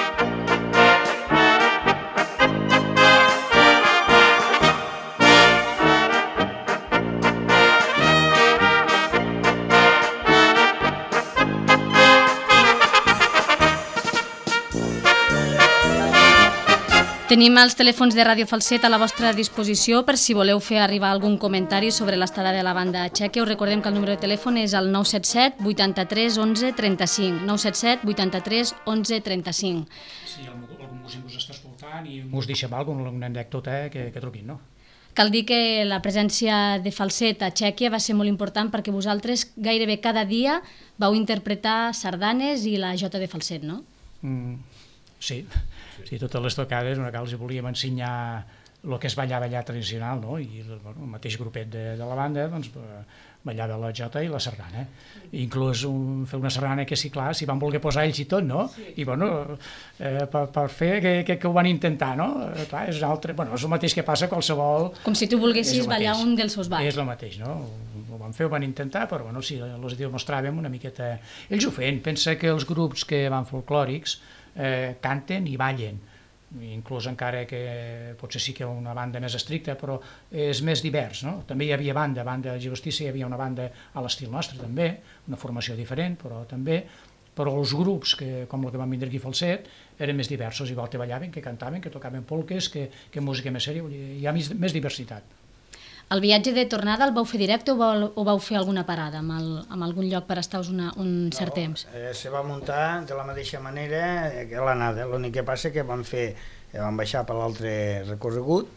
Tenim els telèfons de Ràdio Falset a la vostra disposició per si voleu fer arribar algun comentari sobre l'estada de la banda a Txèquia. Us recordem que el número de telèfon és el 977 83 11 35. 977 83 11 35. Si algun músic us està escoltant i us deixa alguna anècdota que truquin, no? Cal dir que la presència de Falset a Txèquia va ser molt important perquè vosaltres gairebé cada dia vau interpretar sardanes i la jota de Falset, no? Sí, totes les tocades els volíem ensenyar el que es ballava allà tradicional, no? I el mateix grupet de la banda doncs, ballava la jota i la sardana. Inclús fer una sardana que sí, clar, s'hi van voler posar ells i tot, no? I bueno, per fer que ho van intentar, no? Clar, és el mateix que passa a qualsevol... Com si tu volguessis ballar un dels seus balls. És el mateix, no? Ho van fer, ho van intentar, però bueno, sí, els demostràvem una miqueta... Ells ho feien, pensa que els grups que van folclòrics canten i ballen, inclús encara que potser sí que una banda més estricta, però és més divers, no? També hi havia banda de Justícia, hi havia una banda a l'estil nostre també, una formació diferent, però els grups, com el que van vindre aquí a Falset, eren més diversos, igual que ballaven, que cantaven, que tocaven polques, que música més sèria, hi ha més diversitat. El viatge de tornada el vau fer directe o vau fer alguna parada en algun lloc per estar-vos un cert temps? Se va muntar de la mateixa manera que l'anada, l'únic que passa que vam baixar per l'altre recorregut,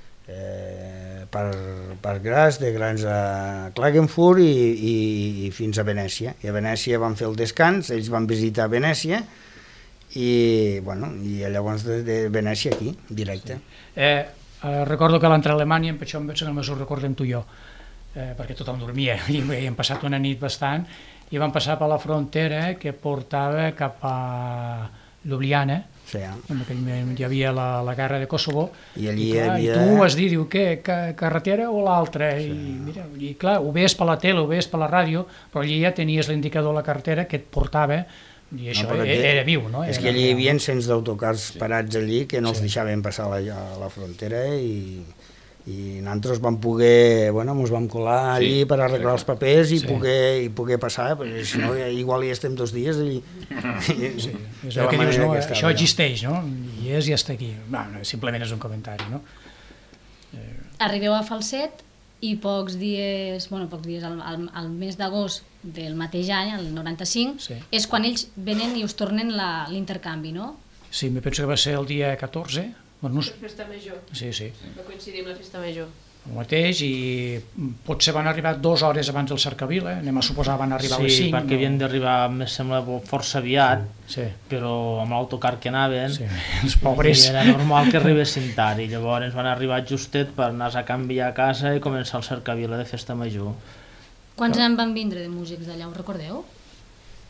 per Graz, de Graz a Klagenfurt i fins a Venècia. I a Venècia vam fer el descans, ells van visitar Venècia i llavors de Venècia aquí, directe. Recordo que l'entrada a Alemanya, per això em penso que només ho recordem tu i jo, perquè tothom dormia, i hem passat una nit bastant, i vam passar per la frontera que portava cap a Ljubljana, en aquell moment hi havia la guerra de Kosovo, i tu vas dir, què, carretera o l'altra? I clar, ho veies per la tele, ho veies per la ràdio, però allí ja tenies l'indicador de la carretera que et portava. I això era viu, no? És que allí hi havia cents d'autocars parats allí que no els deixaven passar a la frontera i nosaltres vam poder, ens vam colar allí per arreglar els papers i poder passar, perquè si no igual hi estem 2 dies i... Això existeix, no? I està aquí. Simplement és un comentari, no? Arribeu a Falset i pocs dies, al mes d'agost del mateix any, el 95, és quan ells venen i us tornen l'intercanvi, no? Sí, me penso que va ser el dia 14. La festa major. Sí. Va coincidir amb la festa major. El mateix, i potser van arribar 2 hores abans del cercavila, anem a suposar van arribar a les 5. Sí, perquè havien d'arribar, em sembla, força aviat, però amb l'autocar que anaven, els pobres. Era normal que arribessin tard, i llavors van arribar justet per anar a canviar a casa i començar el cercavila de festa major. Quants en van vindre de músics d'allà, ho recordeu?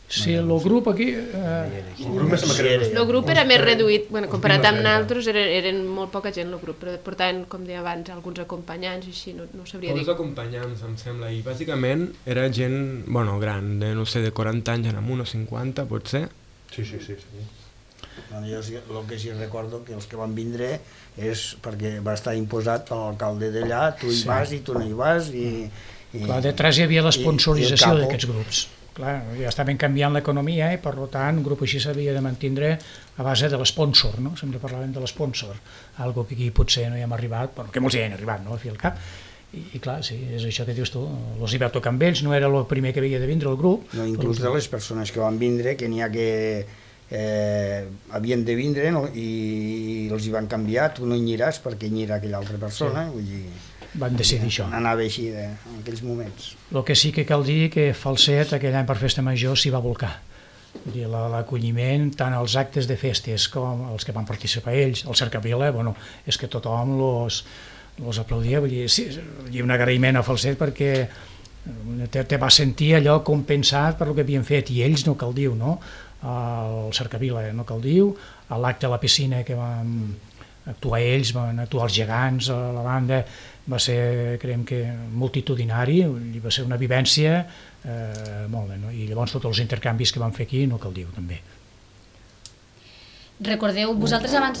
Sí, el grup aquí... El grup era més reduït, comparat amb nosaltres eren molt poca gent el grup, però portaven, com deia abans, alguns acompanyants i així, no sabria dir. Els acompanyants, em sembla, i bàsicament era gent, gran, no sé, de 40 anys en amunt o 50, potser? Sí. Jo el que sí recordo que els que van vindre és perquè va estar imposat per l'alcalde d'allà, tu hi vas i tu no hi vas i... Clar, detrás hi havia l'esponsorització d'aquests grups. Clar, ja estaven canviant l'economia i per tant un grup així s'havia de mantindre a base de l'esponsor, no? Sempre parlàvem de l'esponsor, algo que aquí potser no hi hem arribat, però que molts hi han arribat, no? A fi al cap. I clar, sí, és això que dius tu, els hi va tocar amb ells, no era el primer que havia de vindre el grup. No, inclús de les persones que van vindre, que n'hi ha que havien de vindre i els hi van canviar, tu no hi aniràs perquè hi anirà aquella altra persona, vull dir... Van decidir això. Anava així en aquells moments. El que sí que cal dir que Falset aquell any per Festa Major s'hi va volcar. L'acolliment, tant als actes de festes com els que van participar ells, el Cercavila, és que tothom els aplaudia, vull dir, sí, hi ha un agraïment a Falset perquè te va sentir allò compensat per el que havien fet, i ells no cal dir, no? El Cercavila no cal dir, a l'acte a la piscina que van actuar ells, van actuar els gegants, la banda, va ser, creiem que, multitudinari, i va ser una vivència molt bé, no? I llavors tots els intercanvis que van fer aquí no cal dir també. Recordeu, vosaltres abans...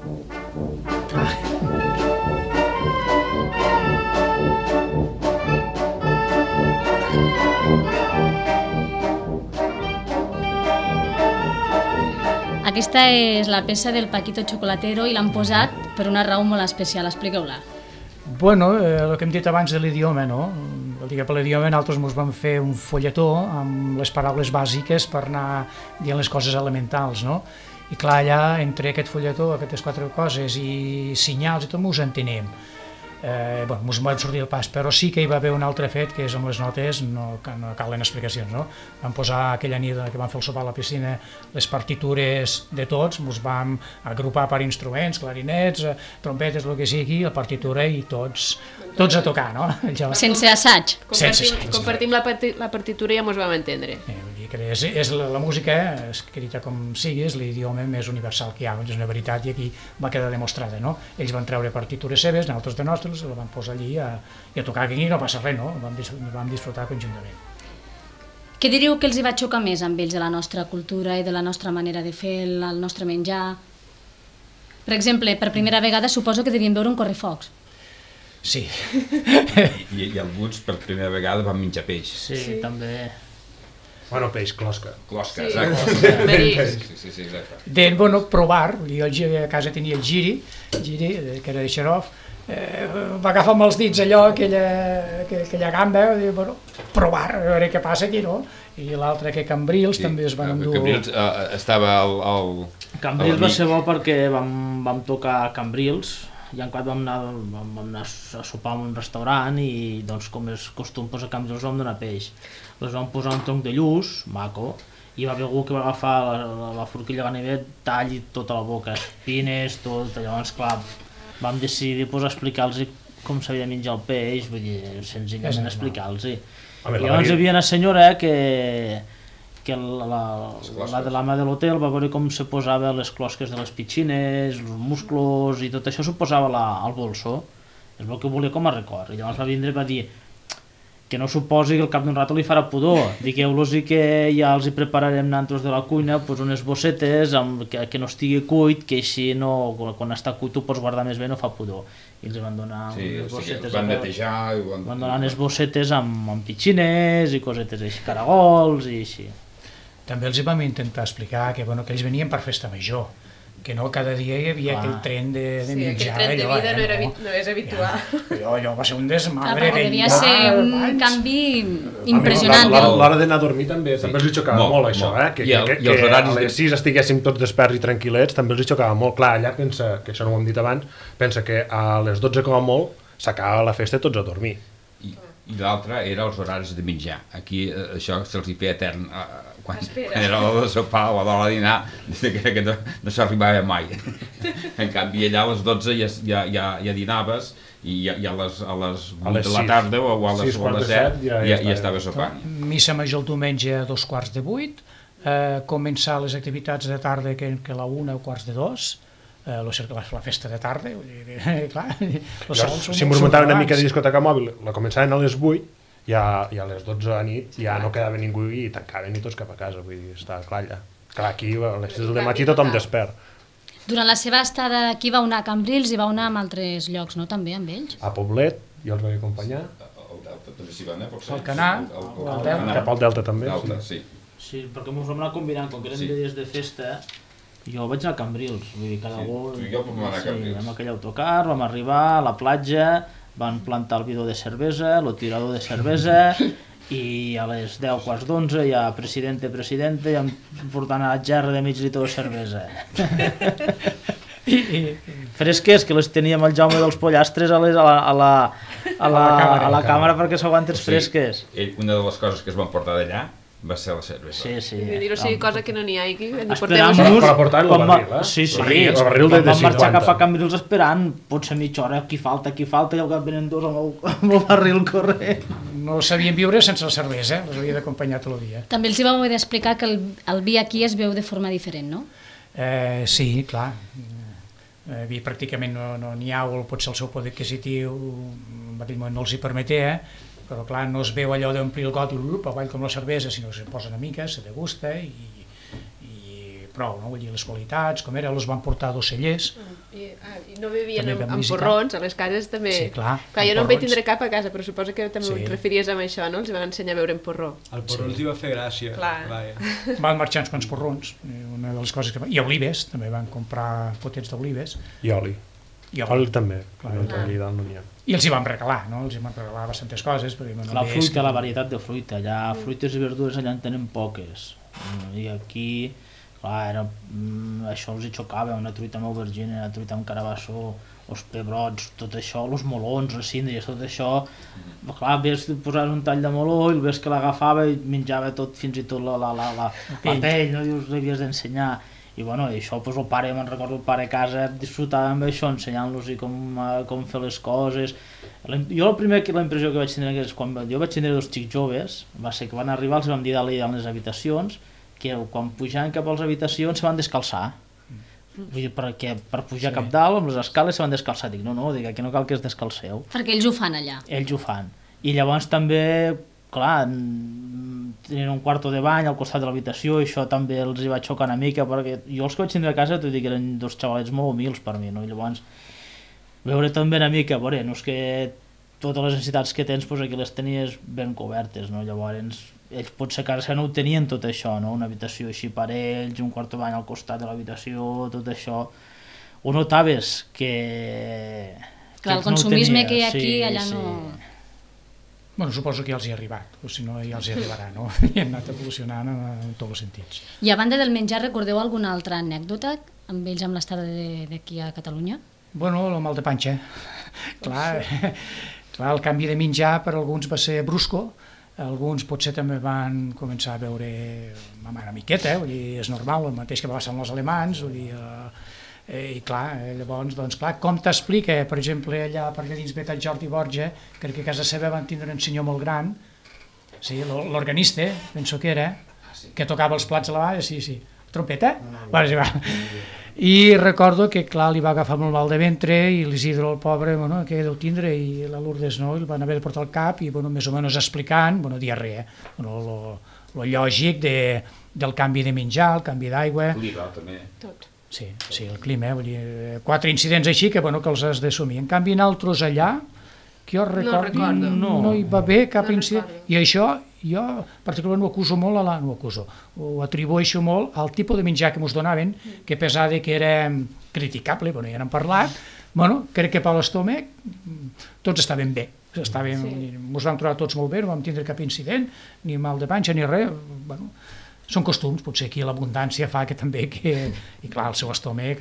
Aquesta és la peça del Paquito Chocolatero i l'han posat per una raó molt especial, expliqueu-la. Bueno, el que hem dit abans de l'idioma, no? Vol dir que per l'idioma nosaltres ens vam fer un fulletó amb les paraules bàsiques per anar dient les coses elementals, no? I clar, allà, entre aquest fulletó, aquestes 4 coses i senyals i tot, ens entenem. Ens vam sortir del pas, però sí que hi va haver un altre fet, que és amb les notes, no calen explicacions, no? Vam posar aquella nit que vam fer el sopar a la piscina les partitures de tots, ens vam agrupar per instruments, clarinets, trompetes, el que sigui, la partitura i tots a tocar, no? Sense assaig. Compartim la partitura i ja ens vam entendre. És la música, escrita com sigui, és l'idioma més universal que hi ha, és una veritat, i aquí va quedar demostrada, no? Ells van treure partitures seves, nosaltres de nostres, la van posar allí a tocar, que aquí no passa res, no? Vam disfrutar conjuntament. Què diríeu que els hi va xocar més amb ells de la nostra cultura i de la nostra manera de fer, el nostre menjar? Per exemple, per primera vegada suposo que devien veure un correfocs. Sí. I alguns per primera vegada van menjar peix. Sí, també... Bueno, peix, closca. Closca, sí, exacte. Sí, exacte. Provar, a casa tenia el giri, que era de xarof, va agafar amb els dits allò, aquella gamba, provar, a veure què passa aquí, no? I l'altre, que Cambrils, també es van endur... Cambrils estava al... Cambrils va ser bo perquè vam tocar a Cambrils, i en quant vam anar a sopar en un restaurant i doncs com és costum a Cambrils vam donar peix. Les vam posar un tronc de lluç, maco, i va haver algú que va agafar la forquilla ganivet, talli tota la boca, espines, tot, llavors clar, vam decidir explicar-los com s'havia de menjar el peix, vull dir, senzillament explicar-los. Llavors hi havia una senyora que la de l'ama de l'hotel va veure com se posava les closques de les pitxines, els musclos i tot això s'ho posava al bolso, és el que volia com a record, i llavors va vindre i va dir que no suposi que al cap d'un rato li farà pudor, digueu-los que ja els hi prepararem nosaltres de la cuina unes bossetes que no estigui cuit, que així quan està cuit ho pots guardar més bé, no fa pudor. I els van donar unes bossetes, van netejar i van donar unes bossetes amb pitxines i cosetes així, caragols i així. També els vam intentar explicar que ells venien per Festa Major, que no cada dia hi havia aquell tren de menjar. Sí, aquell tren de vida no és habitual. Allò va ser un desmadre. Devia ser un canvi impressionant. L'hora d'anar a dormir també els hi xocava molt això, que a les 6 estiguéssim tots desperts i tranquil·lets també els hi xocava molt. Clar, allà pensa, que això no ho hem dit abans, pensa que a les 12 com a molt s'acaba la festa tots a dormir. I l'altre era els horaris de menjar. Aquí això se'ls hi feia etern. quan era l'hora de sopar o l'hora de dinar, que no s'arribava mai. En canvi, allà a les 12 ja dinaves i a les 8 de la tarda o a les 7 ja estava sopant. Missa major el diumenge a 7:45, començar les activitats de tarda que a la 1 o 1:45, la festa de tarda, clar, si m'ho remuntava una mica de discoteca mòbil, la començaven a les 8 i a les 12 de la nit ja no quedava ningú i tancaven i tots cap a casa, vull dir, està clar allà. Clar, aquí a les 6 del matí tothom despert. Durant la seva estada aquí va anar a Cambrils i va anar a altres llocs, no? També amb ells? A Poblet, jo els vaig acompanyar. Al Delta també s'hi va anar, potser. Al Canà, cap al Delta també. Sí, perquè ens vam anar combinant, com que eren dies de festa, jo vaig anar a Cambrils, vull dir, cada un... Tu i jo vam anar a Cambrils. Vam aquell autocar, vam arribar a la platja, van plantar el bidó de cervesa, el tirador de cervesa, i a les 10:15 ja presidente, i em portant a la gerra de mig litre de cervesa. Fresques, que les teníem el Jaume dels Pollastres a la càmera perquè s'aguantes fresques. Una de les coses que es van portar d'allà va ser la cervesa. Sí. Dir-ho sigui cosa que no n'hi ha aquí. Esperant-nos... Per portar el barril, eh? Sí. El barril de 50. Vam marxar cap a Cambrils esperant, potser mitja hora, aquí falta, i al cap venen dos amb el barril corrent. No sabien viure sense la cervesa, els havia d'acompanyar tot el dia. També els hi vau haver d'explicar que el vi aquí es veu de forma diferent, no? Sí, clar. Vi pràcticament no n'hi ha, o potser el seu poder adquisitiu en aquell moment no els hi permetia, però clar, no es veu allò d'omplir el got i avall com la cervesa, sinó que se posa una mica, se degusta i prou, no? Vull dir, les qualitats, com era, els van portar 2 cellers. I no bevien amb porrons, a les cases també. Sí, clar. Jo no en vaig tindre cap a casa, però suposo que també et referies amb això, no? Els van ensenyar a beure en porró. El porró els hi va fer gràcia. Van marxar uns quants porrons, una de les coses que... I olives, també van comprar potets d'olives. I oli. Oli també, i els hi vam regalar, no? Els hi vam regalar bastantes coses. La fruita, la varietat de fruita, allà fruites i verdures allà en tenen poques, i aquí, clar, això els hi xocava, una truita amb aubergine, una truita amb carabassó, els pebrots, tot això, els molons, les síndries, tot això, clar, ves posar un tall de meló i el ves que l'agafava i menjava tot, fins i tot la pell, no? Dius, l'havies d'ensenyar. I bueno, això, el pare, me'n recordo el pare a casa, disfrutava amb això, ensenyant-los com fer les coses. Jo la impressió que vaig tindre és quan jo vaig tindre 2 xics joves, va ser que van arribar, els vam dir dalt en les habitacions, que quan pujaven cap a les habitacions se van descalçar. Vull dir, per pujar cap dalt, amb les escales se van descalçar. Dic, no, aquí no cal que es descalceu. Perquè ells ho fan allà. Ells ho fan. I llavors també, clar, tenien un quarto de bany al costat de l'habitació i això també els hi va xocar una mica, perquè jo els que vaig tindre a casa t'ho dic que eren 2 xavalets molt humils per mi, no? I llavors veure també una mica, veure, no és que totes les necessitats que tens aquí les tenies ben cobertes, no? Llavors ells potser a casa no ho tenien tot això, no? Una habitació així per ells, un quart de bany al costat de l'habitació, tot això ho notaves que... Clar, el consumisme que hi ha aquí, allà no... Bueno, suposo que ja els hi ha arribat, o si no ja els hi arribarà, no? I han anat evolucionant en tots els sentits. I a banda del menjar, recordeu alguna altra anècdota amb ells amb l'estada d'aquí a Catalunya? Bueno, el mal de panxa. Clar, el canvi de menjar per alguns va ser brusco, alguns potser també van començar a veure una miqueta, vull dir, és normal, el mateix que va passar amb els alemans, vull dir... I clar, llavors, doncs clar, com t'explica, per exemple, allà per dins ve el Jordi Borja, que a casa seva van tindre un senyor molt gran, sí, l'organista, penso que era, que tocava els plats a la valla, sí, trompeta? I recordo que, clar, li va agafar molt mal de ventre i l'Isidro, el pobre, bueno, que deu tindre, i la Lourdes, no, el van haver de portar al cap i, bueno, més o menys explicant, bueno, diarrea, bueno, lo lògic del canvi de menjar, el canvi d'aigua... Clima, també. Tot. Sí, el clima, vull dir, 4 incidents així que, bueno, que els has d'assumir. En canvi, en altres allà, que jo recordi, no hi va haver cap incident. I això, jo particularment ho acuso molt, ho atribueixo molt al tipus de menjar que ens donaven, que a pesar de que era criticable, bueno, ja n'hem parlat, bueno, crec que per l'estómac tots estaven bé. Ens vam trobar tots molt bé, no vam tindre cap incident, ni mal de panxa, ni res, bueno... Són costums, potser aquí l'abundància fa que també i clar, el seu estómac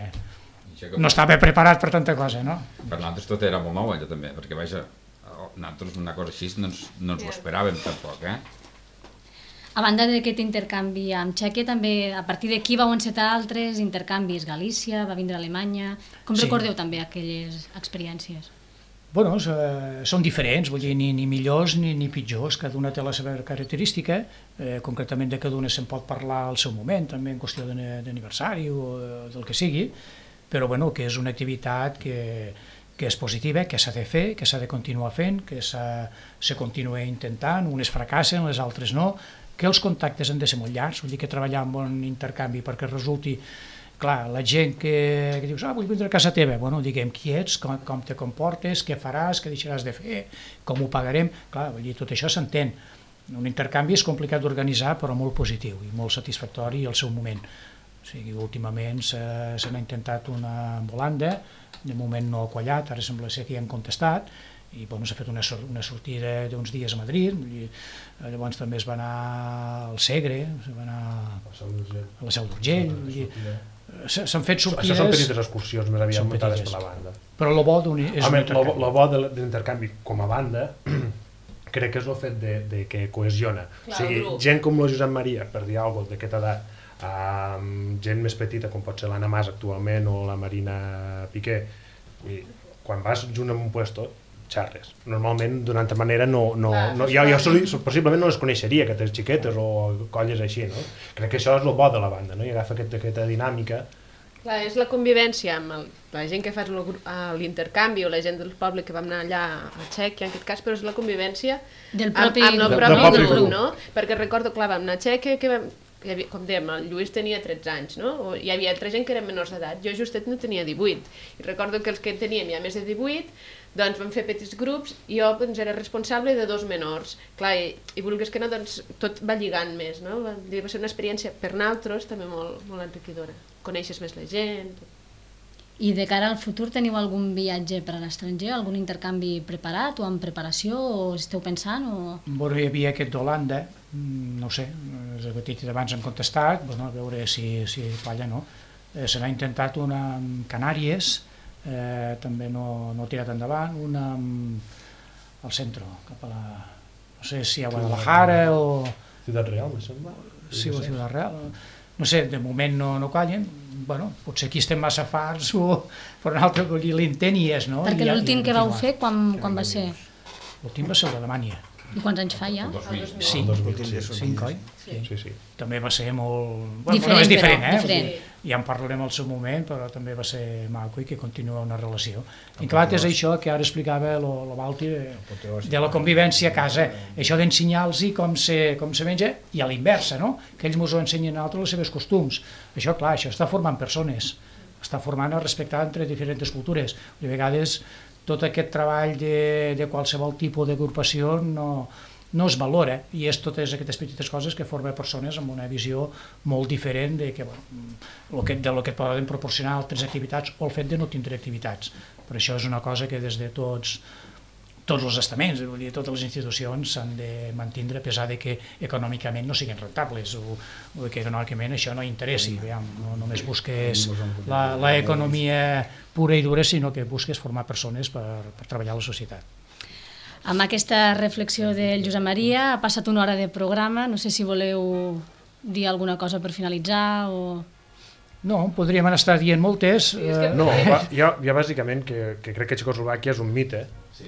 no estava preparat per tanta cosa, no? Per nosaltres tot era molt nou allò també, perquè vaja, nosaltres una cosa així no ens ho esperàvem tampoc, A banda d'aquest intercanvi amb Txèquia, també a partir d'aquí vau encetar altres intercanvis. Galícia, va vindre a Alemanya... Com recordeu també aquelles experiències? Bueno, són diferents, vull dir, ni millors ni pitjors, cada una té la seva característica, concretament de cada una se'n pot parlar al seu moment, també en qüestió d'aniversari o del que sigui, però bueno, que és una activitat que és positiva, que s'ha de fer, que s'ha de continuar fent, que se continua intentant, unes fracassen, les altres no, que els contactes han de ser molt llargs, vull dir que treballar en un intercanvi perquè resulti, clar, la gent que dius, vull vindre a casa teva, bueno, diguem qui ets, com te comportes, què faràs, què deixaràs de fer, com ho pagarem, clar, vull dir, tot això s'entén. Un intercanvi és complicat d'organitzar, però molt positiu i molt satisfactori al seu moment. O sigui, últimament se n'ha intentat una amb Holanda, de moment no ha quallat, ara sembla ser que hi han contestat, i bueno, s'ha fet una sortida d'uns dies a Madrid, llavors també es va anar al Segre, es va anar a la Seu d'Urgell, s'han fet sortides... Això són petites excursions més aviat muntades per la banda. Però el bo és un intercanvi. El bo de l'intercanvi com a banda crec que és el fet de que cohesiona. O sigui, gent com el Josep Maria, per dir alguna cosa d'aquesta edat, gent més petita com pot ser l'Anna Mas actualment o la Marina Piqué, quan vas junt en un puesto xarres. Normalment, d'una altra manera, jo possiblement no les coneixeria, aquestes xiquetes o colles així, no? Crec que això és el bo de la banda, no? I agafa aquesta dinàmica. Clar, és la convivència amb la gent que fa l'intercanvi o la gent del poble que vam anar allà a Txèquia, en aquest cas, però és la convivència amb el propi grup, no? Perquè recordo, clar, vam anar a Txèquia, com dèiem, el Lluís tenia 13 anys, no? Hi havia altra gent que eren menors d'edat, jo justet no tenia 18, i recordo que els que teníem ja més de 18, doncs vam fer petits grups i jo era responsable de 2 menors. Clar, i vulguis que no, doncs tot va lligant més, no? Va ser una experiència per nosaltres també molt enriquidora. Coneixes més la gent. I de cara al futur teniu algun viatge per a l'estranger, algun intercanvi preparat o en preparació, o esteu pensant? Bueno, hi havia aquest d'Holanda, no sé, els petits abans han contestat, a veure si palla no. Se n'ha intentat una amb Canàries, també no ha tirat endavant, una al centre, cap a la... no sé si a Guadalajara o... Ciutat Real, me sembla? Sí, o Ciutat Real. No sé, de moment no callen, bueno, potser aquí estem massa farts, però un altre l'intent hi és, no? Perquè l'últim que vau fer, quan va ser? L'últim va ser d'Alemanya. I quants anys fa ja? Sí, 5, oi? Sí. També va ser molt... Diferent, és diferent, diferent. Ja en parlarem al seu moment, però també va ser maco i que continua una relació. I clar, és això que ara explicava el Balti de la convivència a casa, això d'ensenyar-los com se menja i a l'inversa, no? Que ells ens ho ensenyen a altres les seves costums. Això, clar, això està formant persones, està formant a respectar entre diferents cultures. De vegades tot aquest treball de qualsevol tipus d'agrupació no es valora, i és totes aquestes petites coses que formen persones amb una visió molt diferent de lo que poden proporcionar altres activitats o el fet de no tindre activitats. Per això és una cosa que des de tots els estaments, vull dir, totes les institucions s'han de mantindre a pesar de que econòmicament no siguin rentables o que econòmicament això no interessi. No només busques l'economia pura i dura, sinó que busques formar persones per treballar a la societat. Amb aquesta reflexió del Josep Maria ha passat una hora de programa, no sé si voleu dir alguna cosa per finalitzar o... No, podríem estar dient moltes. No, jo bàsicament que crec que Txecoslovàquia és un mite.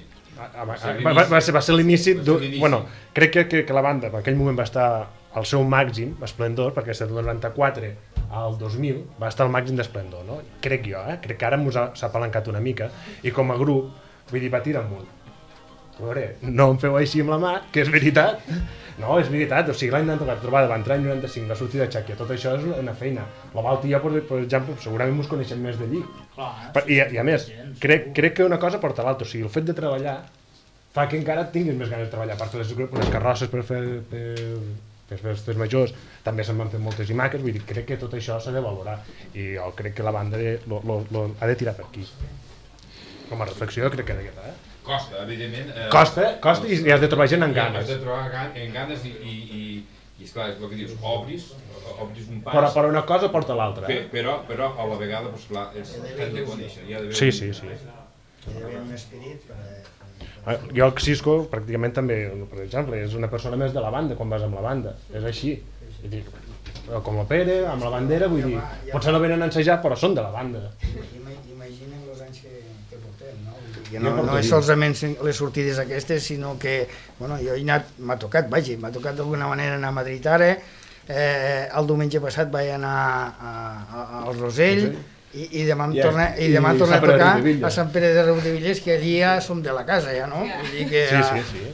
Va ser l'inici... Bueno, crec que la banda en aquell moment va estar al seu màxim esplendor, perquè des del 94 al 2000 va estar al màxim d'esplendor, no? Crec jo, crec que ara s'ha apalancat una mica, i com a grup, vull dir, va tirar amunt. A veure, no em feu així amb la mà, que és veritat. No, és veritat, o sigui, l'any 94 trobada davant l'any 95, la sortida de Txèquia, tot això és una feina. La Balti i jo, per exemple, segurament ens coneixem més d'allí. I a més, crec que una cosa porta a l'altra, o sigui, el fet de treballar fa que encara tinguis més ganes de treballar, a part de les carrosses per fer festes majors, també se'n van fer moltes i maques, vull dir, crec que tot això s'ha de valorar, i jo crec que la banda ha de tirar per aquí. Com a reflexió crec que d'aquesta, Costa, evidentment. Costa i has de trobar gent amb ganes. Has de trobar en ganes i esclar, és el que dius, obris un pas... Però una cosa porta l'altra. Però a la vegada, doncs clar, t'han de conèixer. Sí. Hi ha un esperit per Jo, el Cisco, pràcticament també, per exemple, és una persona més de la banda quan vas amb la banda, és així. Com el Pere, amb la bandera, vull dir, potser no venen a ensejar, però són de la banda. Imaginen els anys que portem, no? No és solament les sortides aquestes, sinó que, bueno, jo he anat, m'ha tocat d'alguna manera anar a Madrid ara, el diumenge passat vaig anar al Rosell, i demà em torna a tocar a Sant Pere de Riudebitlles, que allí ja som de la casa, ja, no? Sí.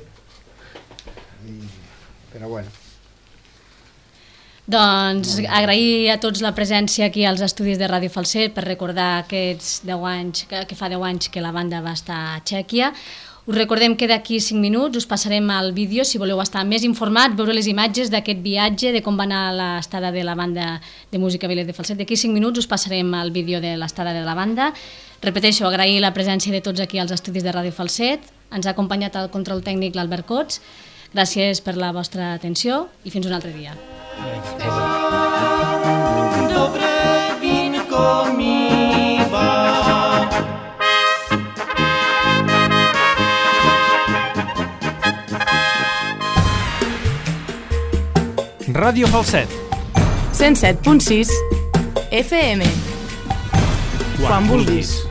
Però bueno. Doncs agrair a tots la presència aquí als estudis de Ràdio Falset per recordar aquests 10 anys, que fa 10 anys que la banda va estar a Txèquia. Us recordem que d'aquí 5 minuts us passarem el vídeo si voleu estar més informats, veure les imatges d'aquest viatge, de com va anar l'estada de la banda de música Vilet de Falset. D'aquí 5 minuts us passarem el vídeo de l'estada de la banda. Repeteixo, agrair la presència de tots aquí als estudis de Ràdio Falset. Ens ha acompanyat el control tècnic l'Albert Cots. Gràcies per la vostra atenció i fins un altre dia. Dobre winko miwa. Ràdio Falset 107.6 FM. Quan vulguis.